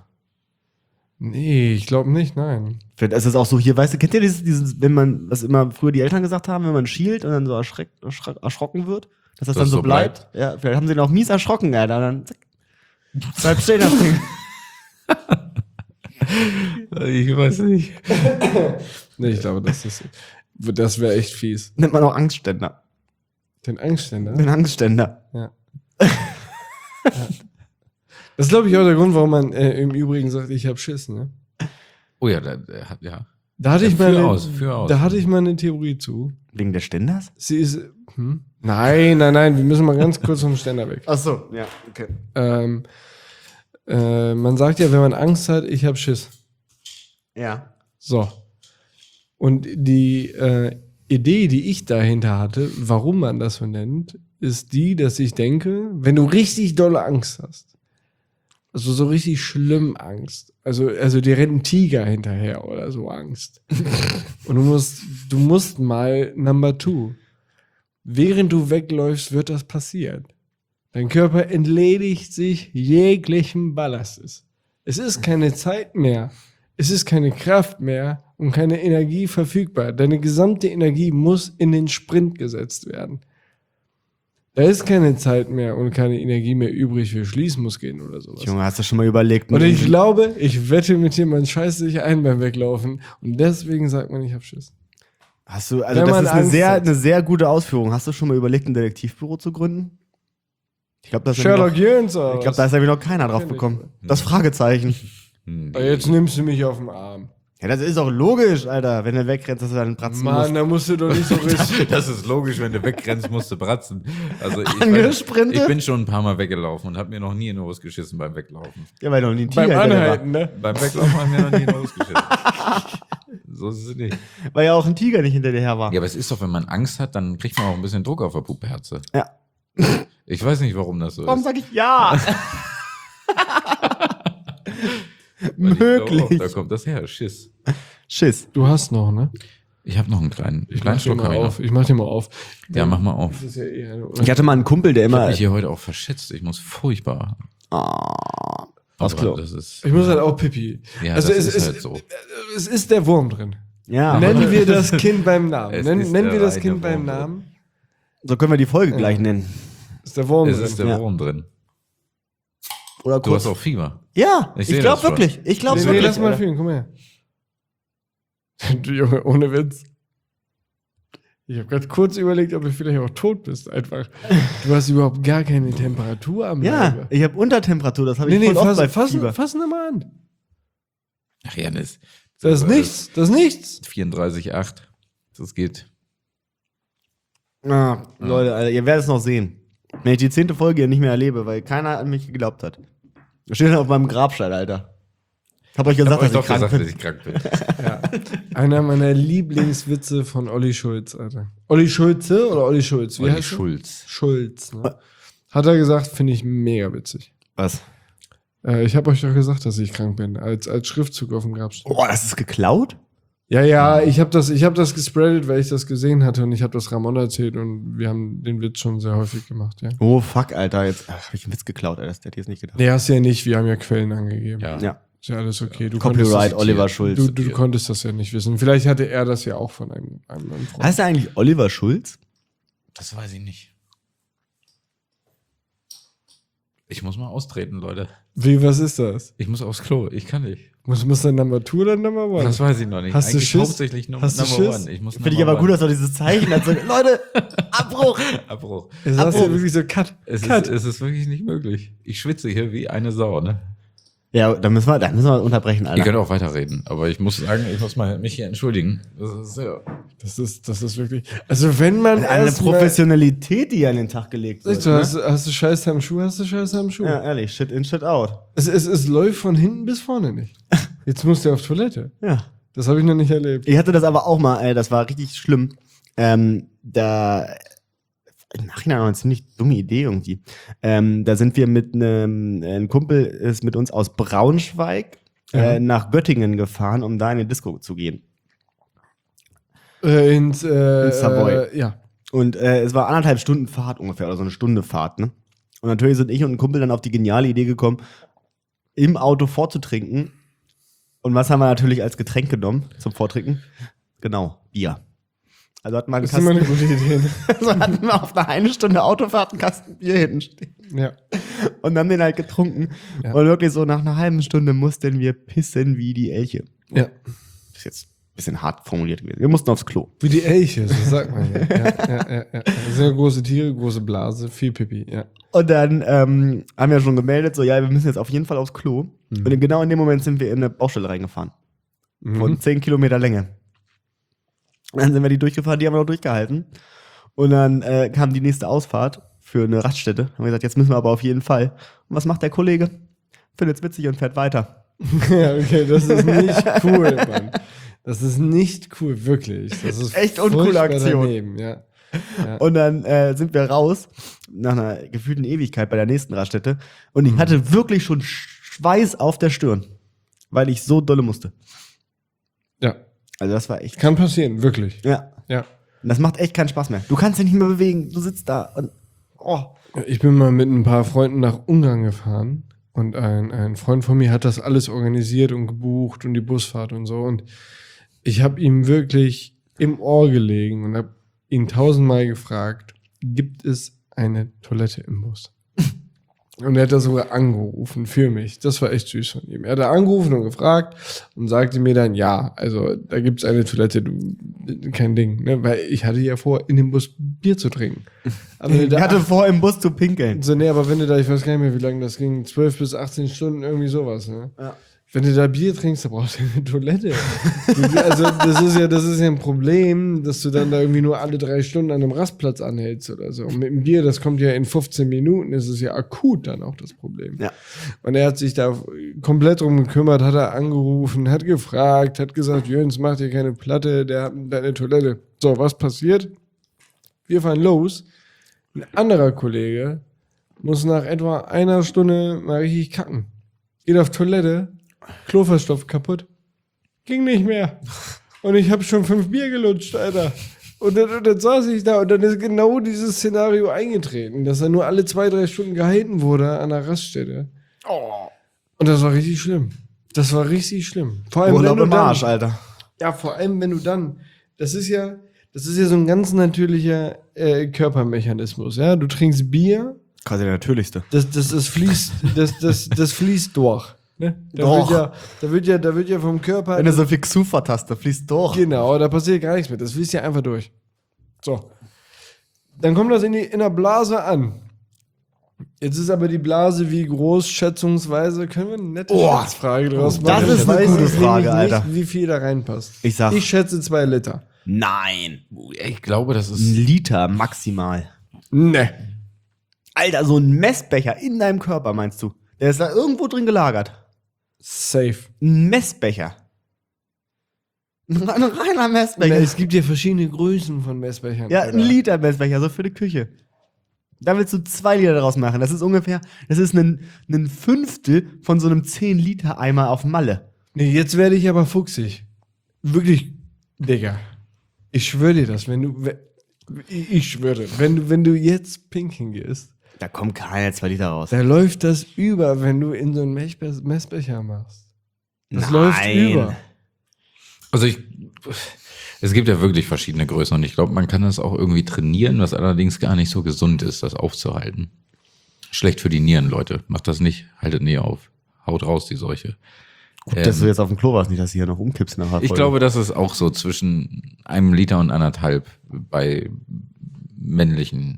Nee, ich glaube nicht, nein. Vielleicht ist es auch so hier, weißt du, kennt ihr dieses, dieses, wenn man, was immer früher die Eltern gesagt haben, wenn man schielt und dann so erschreck, erschreck, erschrocken wird, dass das Dass dann so so bleibt? Ja, vielleicht haben sie ihn auch mies erschrocken, Alter. Dann zack, bleibt stehen das Ding. Ich weiß nicht. Nee, ich glaube, das ist, das wäre echt fies. Nennt man auch Angstständer. Den Angstständer. Den Angstständer. Ja. Das ist, glaube ich, auch der Grund, warum man äh, im Übrigen sagt, ich habe Schiss, ne? Oh ja, der, der hat, ja. Da hatte Ja, ich führ mal eine, aus, führ aus. da hatte ich mal eine Theorie zu. Wegen des Ständers? Sie ist, hm? Nein, nein, nein, wir müssen mal ganz kurz vom Ständer weg. Ach so, ja, okay. Ähm, äh, man sagt ja, wenn man Angst hat, ich habe Schiss. Ja. So. Und die äh, Idee, die ich dahinter hatte, warum man das so nennt, ist die, dass ich denke, wenn du richtig dolle Angst hast, also so richtig schlimm Angst, also, also dir rennt ein Tiger hinterher oder so Angst. Und du musst, du musst mal Number Two. Während du wegläufst, wird das passieren. Dein Körper entledigt sich jeglichen Ballastes. Es ist keine Zeit mehr. Es ist keine Kraft mehr und keine Energie verfügbar. Deine gesamte Energie muss in den Sprint gesetzt werden. Da ist keine Zeit mehr und keine Energie mehr übrig für Schließmuskeln oder sowas. Junge, hast du schon mal überlegt? Und ich glaube, ich wette mit dir, man scheißt sich ein beim Weglaufen. Und deswegen sagt man, ich hab Schiss. Hast du, also Wenn das man ist eine Angst sehr, hat. eine sehr gute Ausführung. Hast du schon mal überlegt, ein Detektivbüro zu gründen? Ich glaube, das ist Sherlock nämlich noch, Jones oder ich glaube, was? da ist ja noch keiner drauf Kenn ich. bekommen. Das Fragezeichen. Hm, Aber jetzt nimmst du mich auf den Arm. Ja, das ist doch logisch, Alter. Wenn du wegrennst, dass du dann pratzen Mann, musst. da musst du doch nicht so richtig. Das ist logisch, wenn du wegrennst, musst du bratzen. Also ich, Angesprintet? ich bin schon ein paar Mal weggelaufen und habe mir noch nie in den Hose geschissen beim Weglaufen. Ja, weil noch nie ein Beim Tiger hinter dir Anhalten, ne? Beim Weglaufen habe ich mir noch nie in den Hose geschissen. So ist es nicht. war. Weil ja auch ein Tiger nicht hinter dir her war. Ja, aber es ist doch, wenn man Angst hat, dann kriegt man auch ein bisschen Druck auf der Pupeherze. Ja. Ich weiß nicht, warum das so Warum ist. sag ich ja? Weil ich glaube Möglich. auch, da kommt das her, Schiss. Schiss. Du hast noch, ne? Ich habe noch einen kleinen, Ich kleinen mach dir Schluck mal habe ich auf. noch. Ich mach dir mal auf. Ja, mach mal auf. Das ist ja eher eine Ich hatte mal einen Kumpel, der Ich habe immer. mich hier heute auch verschätzt. Ich muss furchtbar. Ah, aufs Aber Klo. Das ist, Ich muss halt auch pipi. ja, also das es ist ist, halt so. es ist der Wurm drin. Ja, Nennen aber- wir das Kind beim Namen. Es Nennen, ist nennen der wir das reine Kind beim Wurm. Namen. so können wir die Folge gleich nennen. Ist der Wurm Es drin. ist der Ja. Wurm drin. Oder Du kurz. hast auch Fieber. Ja, Ich ich, seh glaube das schon. wirklich. Ich glaube Nee, nee, wirklich. lass mal Alter. fühlen, guck mal her. Du Junge, ohne Witz. Ich habe gerade kurz überlegt, ob du vielleicht auch tot bist. Einfach. Du hast überhaupt gar keine Temperatur am Ja, Leibe. ich habe Untertemperatur, das habe Nee, ich nee, voll oft fass, bei fass, Fieber. fassen wir mal an. Ach, Janis. Das ist nichts, das ist nichts. vierunddreißig Komma acht. Das geht. Ah, Leute, Alter, ihr werdet es noch sehen. Wenn ich die zehnte Folge hier nicht mehr erlebe, weil keiner an mich geglaubt hat. Das steht dann auf meinem Grabstein, Alter. Ich hab euch gesagt, Ich hab dass euch ich doch krank gesagt, bin. dass ich krank bin. Ja. Einer meiner Lieblingswitze von Olli Schulz, Alter. Olli Schulze oder Olli Schulz? Wie Olli heißt er? Schulz. Schulz, ne? Hat er gesagt, finde ich mega witzig. Was? Äh, ich habe euch doch gesagt, dass ich krank bin, als, als Schriftzug auf dem Grabstein. Boah, das ist geklaut? Ja, ja, ich habe das, ich hab das gespreadet, weil ich das gesehen hatte und ich habe das Ramon erzählt und wir haben den Witz schon sehr häufig gemacht, ja. Oh, fuck, Alter. Jetzt habe ich einen Witz geklaut, Alter. Das hätte ich jetzt nicht gedacht. Nee, hast ja nicht, wir haben ja Quellen angegeben. Ja. Ja. Ist ja alles okay. Du Copyright konntest das, Oliver Schulz. du, du konntest das ja nicht wissen. Vielleicht hatte er das ja auch von einem, einem, einem Freund. Heißt er eigentlich Oliver Schulz? Das weiß ich nicht. Ich muss mal austreten, Leute. Wie, was ist das? Ich muss aufs Klo. Ich kann nicht. Muss, muss der Number Two oder Number One? Das weiß ich noch nicht. Hast du Eigentlich Schiss? hauptsächlich nur Hast du Number Schiss? One. Ich muss Finde ich Number aber gut, One. dass er dieses Zeichen hat. So, Leute, Abbruch! Abbruch. Es ist ja Abbruch. wirklich so Cut. Es Cut. ist, es ist wirklich nicht möglich. Ich schwitze hier wie eine Sau, ne? Ja, da müssen wir, da müssen wir unterbrechen, Ihr Alter. könnt auch weiterreden, aber ich muss sagen, ich muss mal mich hier entschuldigen. Das ist ja. Das ist, das ist wirklich. Also wenn man Eine erst mal- Professionalität, die an den Tag gelegt wird. Du Ne? hast, hast du Scheiße am Schuh, hast du Scheiße am Schuh. Ja, ehrlich, shit in, shit out. Es, es, es läuft von hinten bis vorne nicht. Jetzt muss der auf Toilette. Ja. Das habe ich noch nicht erlebt. Ich hatte das aber auch mal, ey, das war richtig schlimm. Ähm, da, im Nachhinein noch eine ziemlich dumme Idee irgendwie. Ähm, da sind wir mit einem, ein Kumpel ist mit uns aus Braunschweig Ja. äh, nach Göttingen gefahren, um da in die Disco zu gehen. Äh, ins, äh, In Savoy. Äh, ja. Und äh, es war anderthalb Stunden Fahrt ungefähr, oder so eine Stunde Fahrt, ne? Und natürlich sind ich und ein Kumpel dann auf die geniale Idee gekommen, im Auto vorzutrinken. Und was haben wir natürlich als Getränk genommen zum Vortrinken? Genau, Bier. Also hatten wir einen Das ist immer Kasten, eine gute Idee. Ne? also hatten wir auf einer eine Stunde Autofahrt einen Kasten Bier hinten stehen. Ja. Und haben den halt getrunken. Ja. Und wirklich so nach einer halben Stunde mussten wir pissen wie die Elche. Ja. Das ist jetzt ein bisschen hart formuliert gewesen. Wir mussten aufs Klo. Wie die Elche, so sagt man ja. Ja, ja, ja, ja. Sehr große Tiere, große Blase, viel Pipi, ja. Und dann ähm, haben wir schon gemeldet, so, ja, wir müssen jetzt auf jeden Fall aufs Klo. Mhm. Und genau in dem Moment sind wir in eine Baustelle reingefahren. Mhm. Von zehn Kilometer Länge. Und dann sind wir die durchgefahren, die haben wir noch durchgehalten. Und dann äh, kam die nächste Ausfahrt für eine Raststätte. Haben wir gesagt, jetzt müssen wir aber auf jeden Fall. Und was macht der Kollege? Findet's witzig und fährt weiter. Ja, okay, das ist nicht cool, Mann. Das ist nicht cool, wirklich. Das ist Echt uncoole furchtbar Aktion. daneben, ja. Ja. Und dann äh, sind wir raus, nach einer gefühlten Ewigkeit bei der nächsten Raststätte. Und ich hatte wirklich schon Schweiß auf der Stirn, weil ich so dolle musste. Ja, Also das war echt. kann passieren, wirklich. Ja. Ja. Und das macht echt keinen Spaß mehr. Du kannst dich nicht mehr bewegen. Du sitzt da und. Oh. Ich bin mal mit ein paar Freunden nach Ungarn gefahren und ein, ein Freund von mir hat das alles organisiert und gebucht und die Busfahrt und so. Und ich habe ihm wirklich im Ohr gelegen und habe ihn tausendmal gefragt, gibt es eine Toilette im Bus? Und er hat da sogar angerufen für mich. Das war echt süß von ihm. Er hat da angerufen und gefragt und sagte mir dann, ja, also da gibt's eine Toilette, du, kein Ding. Ne? Weil ich hatte ja vor, in dem Bus Bier zu trinken. Aber wenn du Ich da hatte vor, im Bus zu pinkeln. so, nee, aber wenn du da, ich weiß gar nicht mehr, wie lange das ging, zwölf bis achtzehn Stunden, irgendwie sowas, ne? Ja. Wenn du da Bier trinkst, dann brauchst du eine Toilette. Du- also, das ist ja, das ist ja ein Problem, dass du dann da irgendwie nur alle drei Stunden an einem Rastplatz anhältst oder so. Und mit dem Bier, das kommt ja in fünfzehn Minuten, das ist ja akut dann auch das Problem. Ja. Und er hat sich da komplett drum gekümmert, hat er angerufen, hat gefragt, hat gesagt, Jöns, mach dir keine Platte, der hat deine Toilette. So, was passiert? Wir fahren los. Ein anderer Kollege muss nach etwa einer Stunde mal richtig kacken. Geht auf Toilette, Klo verstopft, kaputt. Ging nicht mehr. Und ich habe schon fünf Bier gelutscht, Alter. Und dann, und dann saß ich da und dann ist genau dieses Szenario eingetreten, dass er nur alle zwei, drei Stunden gehalten wurde an der Raststätte. Und das war richtig schlimm. Das war richtig schlimm. Vor allem, Urlaub wenn du im dann, Arsch, Alter. Ja, vor allem, wenn du dann, das ist ja, das ist ja so ein ganz natürlicher äh, Körpermechanismus, ja. Du trinkst Bier, Quasi der natürlichste. das, das, das fließt, das, das, das fließt durch. Ne? Da Doch. wird ja, da wird ja, da wird ja vom Körper. Wenn du so viel Xufert hast, da fließt durch. Genau, da passiert gar nichts mehr. Das fließt ja einfach durch. So. Dann kommt das in, die, in der Blase an. Jetzt ist aber die Blase wie groß, schätzungsweise? Können wir eine nette Oh, Schätzfrage draus das machen? ist Ich eine weiß gute nämlich Frage, nicht, Alter. wie viel da reinpasst. Ich sag- Ich schätze zwei Liter. Nein. Ich glaube, das Ein ist. Liter maximal. Ne. Alter, so ein Messbecher in deinem Körper, meinst du? Der ist da irgendwo drin gelagert. Safe. Ein Messbecher. Ein reiner Ne, Messbecher. es gibt ja verschiedene Größen von Messbechern. Ja, ein Alter. Liter Messbecher, so für die Küche. Da willst du zwei Liter daraus machen. Das ist ungefähr, das ist ein, ein Fünftel von so einem zehn Liter Eimer auf Malle. Nee, jetzt werde ich aber fuchsig. Wirklich, Digga. Ich schwöre dir das, wenn du. we- Ich ich schwöre, wenn du, wenn du jetzt pinkeln gehst, Da kommen keine zwei Liter raus. da läuft das über, wenn du in so einen Messbe- Messbecher machst. Das Nein. läuft über. Also ich. Es gibt ja wirklich verschiedene Größen und ich glaube, man kann das auch irgendwie trainieren, was allerdings gar nicht so gesund ist, das aufzuhalten. Schlecht für die Nieren, Leute. Macht das nicht. Haltet nie auf. Haut raus, die Seuche. Gut, Ähm, dass du jetzt auf dem Klo warst, nicht, dass du hier noch umkippst nachher. Ich glaube, das ist auch so zwischen einem Liter und anderthalb bei männlichen.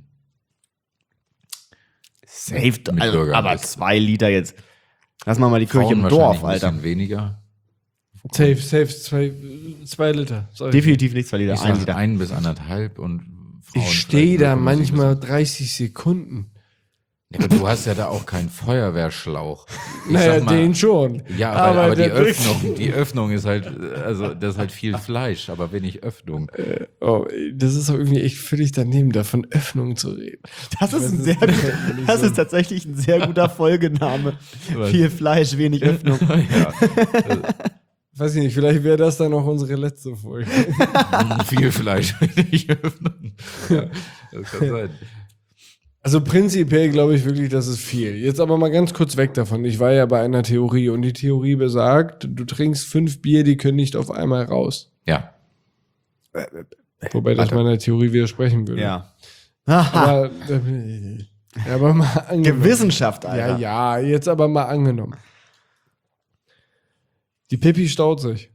safe, also, Mitbürger aber ist. zwei Liter jetzt. Lass mal mal die Kirche Frauen im wahrscheinlich Dorf, ein bisschen Alter. weniger. Safe, safe, zwei, zwei Liter. Sorry. Definitiv nicht zwei Liter, Ich ein sag Liter. ein bis anderthalb und Frauen Ich stehe vielleicht da null Komma sieben. manchmal dreißig Sekunden. Ja, aber du hast ja da auch keinen Feuerwehrschlauch. Ich Naja, sag mal, den schon. Ja, aber, aber, die der- Öffnung, die Öffnung ist halt, also das ist halt viel Fleisch, aber wenig Öffnung. Oh, das ist auch irgendwie echt völlig daneben, da von Öffnung zu reden. Das ist ein weiß, sehr das guter, gefällt mir nicht das so. ist tatsächlich ein sehr guter Folgename. Was? Viel Fleisch, wenig Öffnung. Ja, Weiß ich nicht, vielleicht wäre das dann auch unsere letzte Folge. äh, viel Fleisch, wenig Öffnung. Ja, das kann sein. Also prinzipiell glaube ich wirklich, das ist viel. Jetzt aber mal ganz kurz weg davon. Ich war ja bei einer Theorie und die Theorie besagt, du trinkst fünf Bier, die können nicht auf einmal raus. Ja. Wobei das meiner Theorie widersprechen würde. Ja. Aha. Aber, äh, ja, aber mal angenommen. Gewissenschaft, Ja, Alter. ja, jetzt aber mal angenommen. Die Pippi staut sich.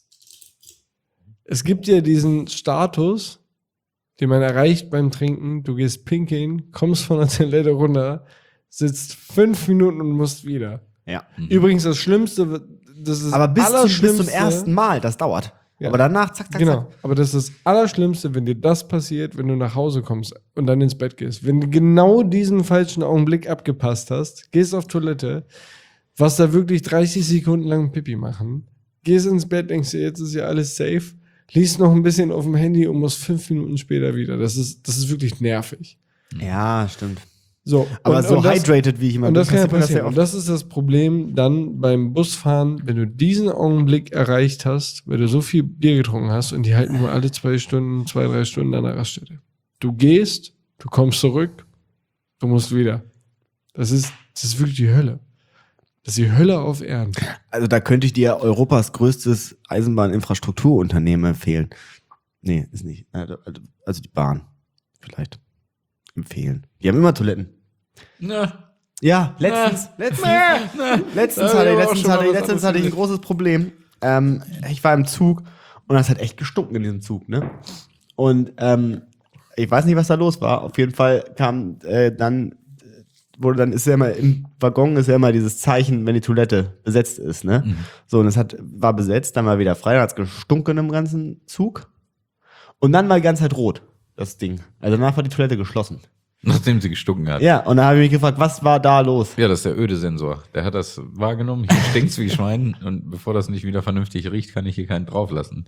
Es gibt ja diesen Status, den man erreicht beim Trinken. Du gehst pinkeln, kommst von der Toilette runter, sitzt fünf Minuten und musst wieder. Ja. Übrigens, das Schlimmste, das ist Aber bis, zum, bis zum Allerschlimmste- ersten Mal, das dauert. Ja. Aber danach, zack, zack, Genau, zack. aber das ist das Allerschlimmste, wenn dir das passiert, wenn du nach Hause kommst und dann ins Bett gehst. Wenn du genau diesen falschen Augenblick abgepasst hast, gehst auf Toilette, was da wirklich dreißig Sekunden lang Pipi machen, gehst ins Bett, denkst dir, jetzt ist ja alles safe, liest noch ein bisschen auf dem Handy und musst fünf Minuten später wieder. Das ist, das ist wirklich nervig. Ja, stimmt. So, Aber und- so und das- hydrated, wie ich immer Und das kann ja passiert mir das passieren. ja Und oft. das ist das Problem dann beim Busfahren, wenn du diesen Augenblick erreicht hast, weil du so viel Bier getrunken hast und die halten nur alle zwei Stunden, zwei, drei Stunden an der Raststätte. Du gehst, du kommst zurück, du musst wieder. Das ist, das ist wirklich die Hölle. Das ist die Hölle auf Erden. Also da könnte ich dir Europas größtes Eisenbahninfrastrukturunternehmen empfehlen. Nee, ist nicht. Also, also die Bahn. Vielleicht. Empfehlen. Die haben immer Toiletten. Na, Ja, letztens, letztens, letztens, Da hatte, ich- hab ich auch letztens, schon mal hatte, ich- was letztens hatte ich ein anderes großes Problem. Ähm, ich war im Zug und das hat echt gestunken in diesem Zug, ne? Und ähm, ich weiß nicht, was da los war. Auf jeden Fall kam äh, dann, äh, wurde dann ist ja immer im Waggon ist ja immer dieses Zeichen, wenn die Toilette besetzt ist, ne? Mhm. So, und es hat, war besetzt, dann war wieder frei, dann hat es gestunken im ganzen Zug. Und dann war die ganze Zeit rot, das Ding. Also danach war die Toilette geschlossen. nachdem sie gestunken hat. Ja, und da habe ich mich gefragt, was war da los? Ja, das ist der Öde-Sensor. Der hat das wahrgenommen. Hier stinkt's wie Schwein. Und bevor das nicht wieder vernünftig riecht, kann ich hier keinen drauflassen.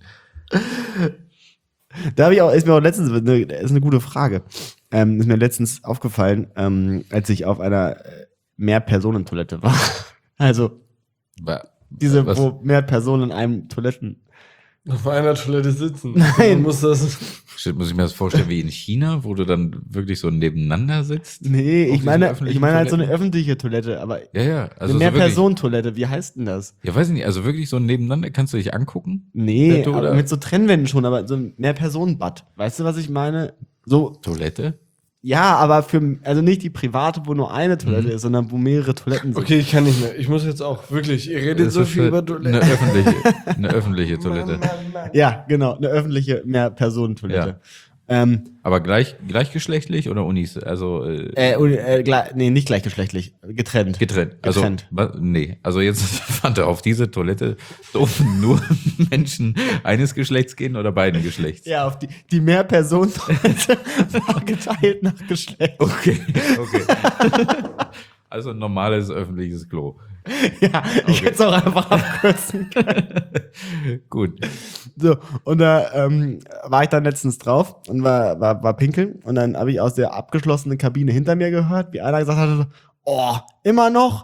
Da habe ich auch, ist mir auch letztens, eine, ist eine gute Frage, ähm, ist mir letztens aufgefallen, ähm, als ich auf einer äh, Mehr-Personen-Toilette war. Also Wa- diese, was- wo mehr Personen in einem Toiletten. Auf einer Toilette sitzen. Nein. Man muss das. Muss ich mir das vorstellen wie in China, wo du dann wirklich so nebeneinander sitzt? Nee, Auf ich diesen meine, öffentlichen ich meine halt so eine Toiletten? öffentliche Toilette, aber Ja, ja. Also eine so wirklich, Mehr-Personen-Toilette, wie heißt denn das? ja, weiß ich nicht, also wirklich so nebeneinander, kannst du dich angucken? Nee, Toilette aber oder- mit so Trennwänden schon, aber so ein Mehr-Personen-Bad. Weißt du, was ich meine? So, Toilette? ja, aber für, also nicht die private, wo nur eine Toilette Mhm. ist, sondern wo mehrere Toiletten sind. Okay, ich kann nicht mehr. Ich muss jetzt auch wirklich. Ihr redet Das so ist viel halt über eine Toiletten. öffentliche, eine öffentliche Toilette. Mann, Mann, Mann. Ja, genau, eine öffentliche Mehr-Personen-Toilette. Ähm, Aber gleich, gleichgeschlechtlich oder unis? Also äh, äh, und, äh, gleich, nee, nicht gleichgeschlechtlich, getrennt. getrennt. Also, Getrennt. wa- nee, also jetzt fand er auf diese Toilette dürfen nur Menschen eines Geschlechts gehen oder beiden Geschlechts. Ja, auf die, die Mehr-Personen-Toilette war geteilt nach Geschlecht. Okay, okay. Also ein normales öffentliches Klo. Ja, ich Okay. hätte es auch einfach abkürzen können. Gut. So, und da ähm, war ich dann letztens drauf und war, war, war pinkeln. Und dann habe ich aus der abgeschlossenen Kabine hinter mir gehört, wie einer gesagt hatte, oh, immer noch?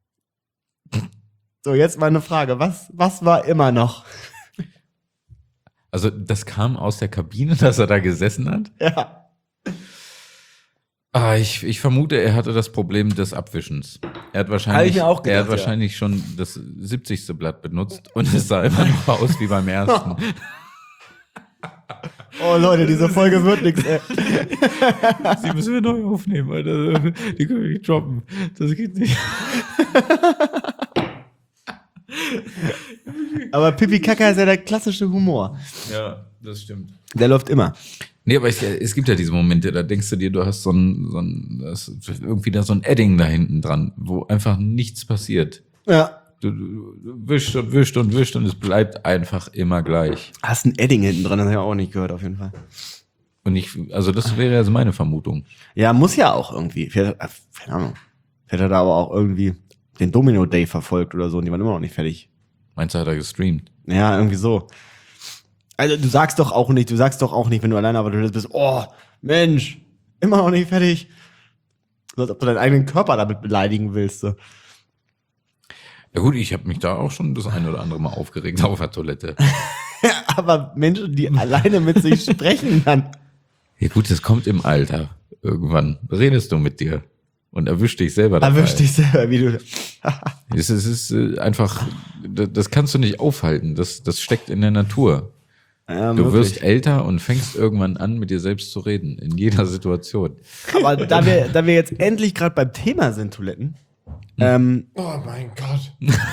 So, jetzt meine Frage, was, was war immer noch? Also das kam aus der Kabine, dass er da gesessen hat. Ja. Ah, ich, ich vermute, er hatte das Problem des Abwischens. Er hat Hab wahrscheinlich, ich mir auch er hat gedacht, ja. wahrscheinlich schon das siebzigste Blatt benutzt und es sah immer noch aus wie beim ersten. Oh Leute, diese Folge wird nichts, ey. Sie müssen wir neu aufnehmen, Alter. Die können wir nicht droppen. Das geht nicht. Aber Pipi Kaka ist ja der klassische Humor. Ja, das stimmt. Der läuft immer. Nee, aber ich, es gibt ja diese Momente, da denkst du dir, du hast so ein, so ein das ist irgendwie da so ein Edding da hinten dran, wo einfach nichts passiert. Ja. Du, du, du wischst und wischst und wischst und es bleibt einfach immer gleich. Hast ein Edding hinten dran, das habe ich auch nicht gehört, auf jeden Fall. Und ich, also das wäre also meine Vermutung. Ja, muss ja auch irgendwie. Vielleicht, äh, keine Ahnung. Vielleicht hat er aber auch irgendwie den Domino Day verfolgt oder so und die waren immer noch nicht fertig. Meinst du, hat er gestreamt? Ja, irgendwie so. Also du sagst doch auch nicht, du sagst doch auch nicht, wenn du alleine aber du bist, oh, Mensch, immer noch nicht fertig. So, als ob du deinen eigenen Körper damit beleidigen willst. So. Ja gut, ich habe mich da auch schon das eine oder andere Mal aufgeregt auf der Toilette. Aber Menschen, die alleine mit sich sprechen, dann. Ja gut, das kommt im Alter. Irgendwann redest du mit dir und erwisch dich selber dabei. Erwisch dich selber, wie du. Es ist, es ist äh, einfach, das das kannst du nicht aufhalten. Das, das steckt in der Natur. Ja, Du möglich. wirst älter und fängst irgendwann an, mit dir selbst zu reden. In jeder Situation. Aber da wir, da wir jetzt endlich gerade beim Thema sind, Toiletten, ähm, Oh mein Gott.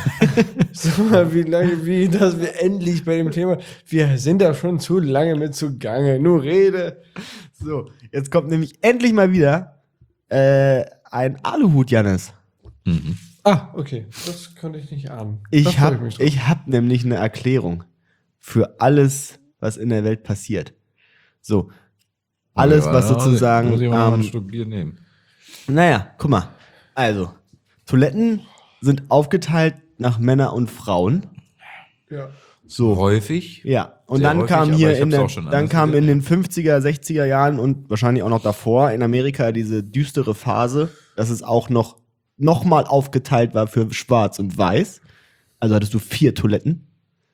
Sag mal, wie lange, wie, dass wir endlich bei dem Thema, wir sind da schon zu lange mit zugange. Nur rede. so, jetzt kommt nämlich endlich mal wieder äh, ein Aluhut, Jannis. Mhm. Ah, okay. Das konnte ich nicht ahnen. Da Ich freu habe mich drauf. ich hab nämlich eine Erklärung für alles, was in der Welt passiert. So, alles, was sozusagen, Muss ich mal ähm, einen Schluck Bier nehmen. naja, guck mal. Also, Toiletten sind aufgeteilt nach Männer und Frauen. Ja. So. Häufig. Ja, und Sehr dann häufig, kam aber hier ich in hab's der, auch schon dann anders kam in gesehen. den fünfziger, sechziger Jahren und wahrscheinlich auch noch davor in Amerika diese düstere Phase, dass es auch noch, noch mal aufgeteilt war für schwarz und weiß. Also hattest du vier Toiletten.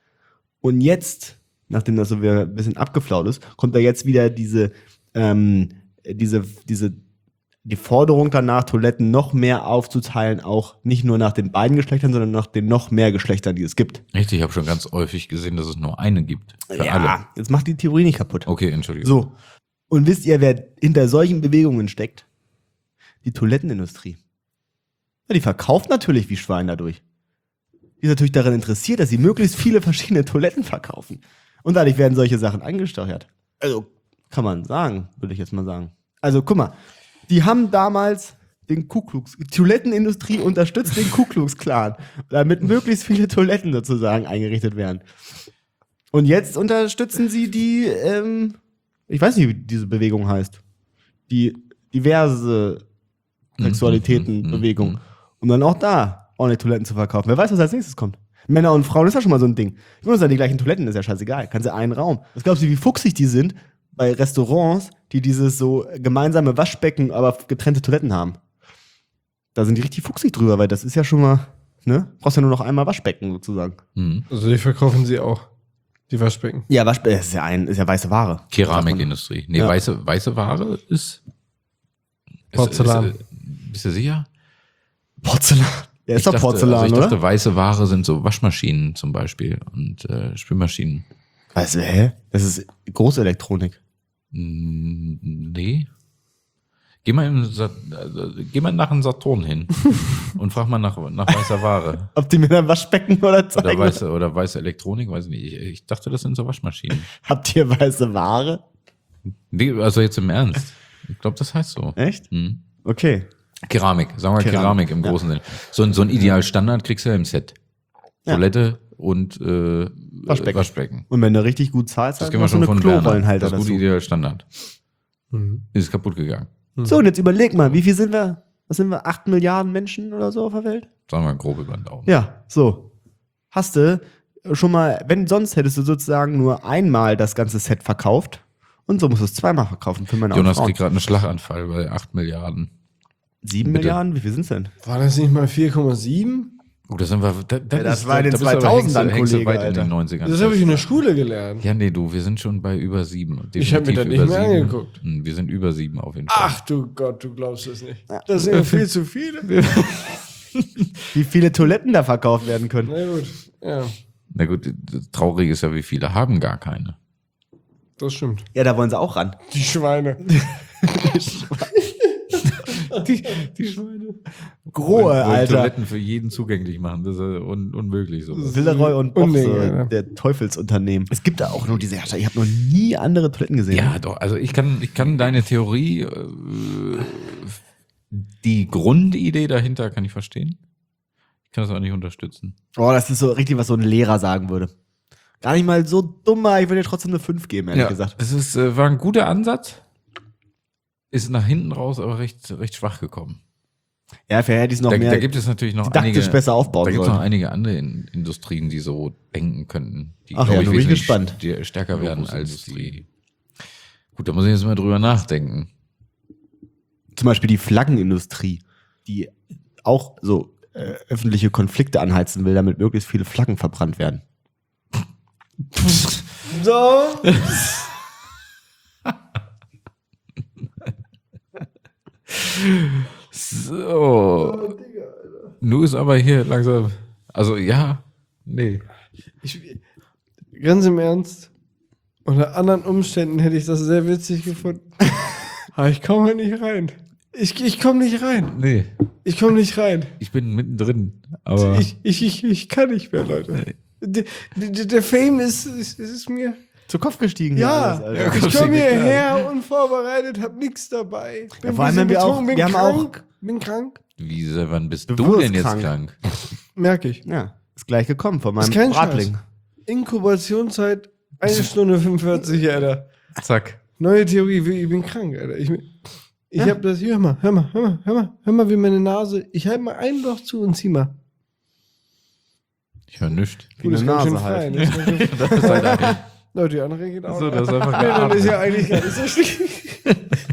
Und jetzt, nachdem das so wieder ein bisschen abgeflaut ist, kommt da jetzt wieder diese, ähm, diese, diese, die Forderung danach, Toiletten noch mehr aufzuteilen, auch nicht nur nach den beiden Geschlechtern, sondern nach den noch mehr Geschlechtern, die es gibt. Echt, ich habe schon ganz häufig gesehen, dass es nur eine gibt. Für alle. Jetzt macht die Theorie nicht kaputt. Okay, Entschuldigung. So. Und wisst ihr, wer hinter solchen Bewegungen steckt? Die Toilettenindustrie. Ja, die verkauft natürlich wie Schwein dadurch. Die ist natürlich daran interessiert, dass sie möglichst viele verschiedene Toiletten verkaufen. Und dadurch werden solche Sachen angesteuert. Also, kann man sagen, würde ich jetzt mal sagen. Also, guck mal. Die haben damals den Ku Klux, die Toilettenindustrie unterstützt den Ku Klux Klan, damit möglichst viele Toiletten sozusagen eingerichtet werden. Und jetzt unterstützen sie die, ähm, ich weiß nicht, wie diese Bewegung heißt. Die diverse Sexualitäten-Bewegung. Mhm. Um dann auch da ordentlich Toiletten zu verkaufen. Wer weiß, was als nächstes kommt. Männer und Frauen ist ja schon mal so ein Ding. Ich muss sagen, die gleichen Toiletten ist ja scheißegal. Kannst du einen Raum. Was glaubst du, wie fuchsig die sind bei Restaurants, die dieses so gemeinsame Waschbecken, aber getrennte Toiletten haben? Da sind die richtig fuchsig drüber, weil das ist ja schon mal, ne? Brauchst ja nur noch einmal Waschbecken sozusagen. Mhm. Also die verkaufen sie auch. Die Waschbecken. Ja, Waschbecken, das ist ja ein, ist ja weiße Ware. Keramikindustrie. Nee, Ja. weiße, weiße Ware ist. Porzellan. Ist, ist, bist du sicher? Porzellan. Ja, ist Ich doch dachte, Porzellan, also ich oder? dachte, weiße Ware sind so Waschmaschinen zum Beispiel und äh, Spülmaschinen. Weißt du, hä? Das ist Großelektronik. Mm, Nee. Geh mal, in, Sa- also, geh mal nach einem Saturn hin und frag mal nach, nach weißer Ware. Ob die mir dann Waschbecken oder Oder zeigen? weiße, oder weiße Elektronik, weiß ich nicht. Ich, ich dachte, das sind so Waschmaschinen. Habt ihr weiße Ware? Nee, also jetzt im Ernst. Ich glaube, das heißt so. Echt? Hm. Okay. Keramik, sagen wir Keramik, Keramik, im ja. großen Sinne. So, ein- so ein Idealstandard kriegst du ja im Set. Ja. Toilette und äh, Waschbecken. Waschbecken. Und wenn du richtig gut zahlst, Das dann kennen wir machst du schon eine von Werner. Klorollenhalter Das gute dazu. Idealstandard. Mhm. Ist kaputt gegangen. So, und jetzt überleg mal, wie viel sind wir? Was sind wir? Acht Milliarden Menschen oder so auf der Welt? Sagen wir grob über den Daumen. Ja, so. Hast du schon mal, wenn sonst hättest du sozusagen nur einmal das ganze Set verkauft und so musst du es zweimal verkaufen für meine Jonas Frauen. kriegt gerade einen Schlaganfall bei acht Milliarden. Sieben Bitte. Milliarden? Wie viel sind's denn? War das nicht mal vier Komma sieben? Oh, da sind wir. Da, da Ja, das ist- war in den da bist du aber- zweitausendern, hängst du- hängst du Kollege, weit in Alter. den neunzigern. Das habe ich in der Schule gelernt. Ja, nee, du, wir sind schon bei über sieben. Ich hab mir das Definitiv nicht über mehr sieben. angeguckt. Hm, Wir sind über sieben auf jeden Fall. Ach du Gott, du glaubst es nicht. Das sind ja viel zu viele. Wie viele Toiletten da verkauft werden können? Na gut, ja, Na gut, das Traurige ist ja, wie viele haben gar keine. das stimmt. Ja, da wollen sie auch ran. Die Schweine. Die, die Schweine. Grohe, Wollen Alter. Toiletten für jeden zugänglich machen. Das ist ja un unmöglich. Sowas. Willeroy und Boch, Unding, so, Alter. der Teufelsunternehmen. Es gibt da auch nur diese Herrscher. Ich habe noch nie andere Toiletten gesehen. Ja, doch. Also ich kann, ich kann deine Theorie, äh, die Grundidee dahinter kann ich verstehen. Ich kann das auch nicht unterstützen. Oh, das ist so richtig, was so ein Lehrer sagen würde. Gar nicht mal so dummer. Ich würde dir trotzdem eine fünf geben, ehrlich gesagt. Es ist, äh, war ein guter Ansatz. Ist nach hinten raus aber recht, recht schwach gekommen. Ja, vielleicht hätte ich es noch Da, mehr da gibt es natürlich noch didaktisch einige, besser aufbauen da gibt es sollen. noch einige andere in, Industrien, die so denken könnten, die, Ach glaub ja, ich, da bin ich wesentlich gespannt. st- stärker werden als Logosindustrie. die. Gut, da muss ich jetzt mal drüber nachdenken. Zum Beispiel die Flaggenindustrie, die auch so äh, öffentliche Konflikte anheizen will, damit möglichst viele Flaggen verbrannt werden. So. So. Nun ist aber hier langsam. Also ja, nee. Ich, ganz im Ernst, unter anderen Umständen hätte ich das sehr witzig gefunden. Aber ich komme nicht rein. Ich, ich komme nicht rein. Nee. Ich komme nicht rein. Ich bin mittendrin. Aber Ich, ich, ich, ich kann nicht mehr, Leute. Der, der, der Fame ist, ist, ist mir. Zu Kopf gestiegen. Ja, hier alles, Alter. Ja, ich komme hierher unvorbereitet, hab nichts dabei. Bin Ja, vor allem, ein bisschen wenn wir auch- betrunken, bin wir haben auch- krank. Bin krank. wie, wann bist Du du, wirst denn jetzt krank. krank? Merke ich. Ja, ist gleich gekommen von meinem Ist kein Bratling. Scheiß. Inkubationszeit eine Stunde fünfundvierzig, Alter. Zack. Neue Theorie, wie- ich bin krank, Alter. Ich, ich Ja. hab das, hier, hör mal, hör mal, hör mal, hör mal, hör mal, wie meine Nase, ich halte mal ein Loch zu und zieh mal. Ich höre nichts. Wie eine ganz schön Nase halt. frei, ne? Das ist halt ein, Leute, die andere geht auch. so, das ist einfach Nee, dann ist geatmet. ja eigentlich gar nicht so schlimm.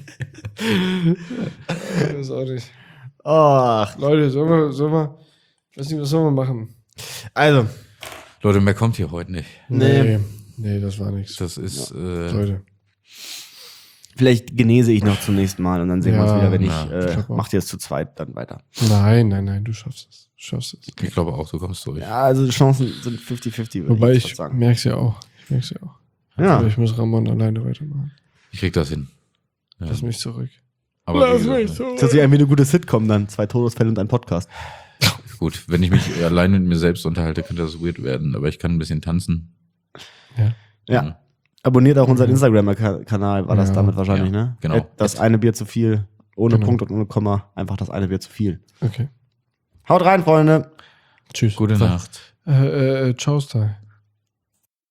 Das ist auch nicht. Ach, Leute, sollen wir, sollen wir, ich weiß nicht, was sollen wir machen? also, Leute, mehr kommt hier heute nicht. Nee. Nee, das war nichts. Das ist, äh, Leute. vielleicht genese ich noch zum nächsten Mal und dann sehen wir Ja, uns wieder, wenn ja, ich, ich äh, glaub auch. macht ihr es zu zweit dann weiter. Nein, nein, nein, du schaffst es. Du schaffst es. ich glaube auch, du kommst durch. Ja, also die Chancen sind fünfzig fünfzig, würde Wobei ich ich jetzt sagen. merk's ja auch. Ich merk's ja auch. Ja. Aber ich muss Ramon alleine weitermachen. Ich krieg das hin. Ja. Lass mich zurück. Aber wie gesagt, zurück. Das hört sich an wie eine gute Sitcom dann. Zwei Todesfälle und ein Podcast. gut, wenn ich mich allein mit mir selbst unterhalte, könnte das weird werden, aber ich kann ein bisschen tanzen. Ja. Ja. Abonniert auch unseren Instagram-Kanal, war das Ja. damit wahrscheinlich, Ja, ne? genau. Das eine Bier zu viel, ohne Genau. Punkt und ohne Komma, einfach das eine Bier zu viel. Okay. Haut rein, Freunde! Tschüss. Gute So. Nacht. Äh, äh, ciao, Style.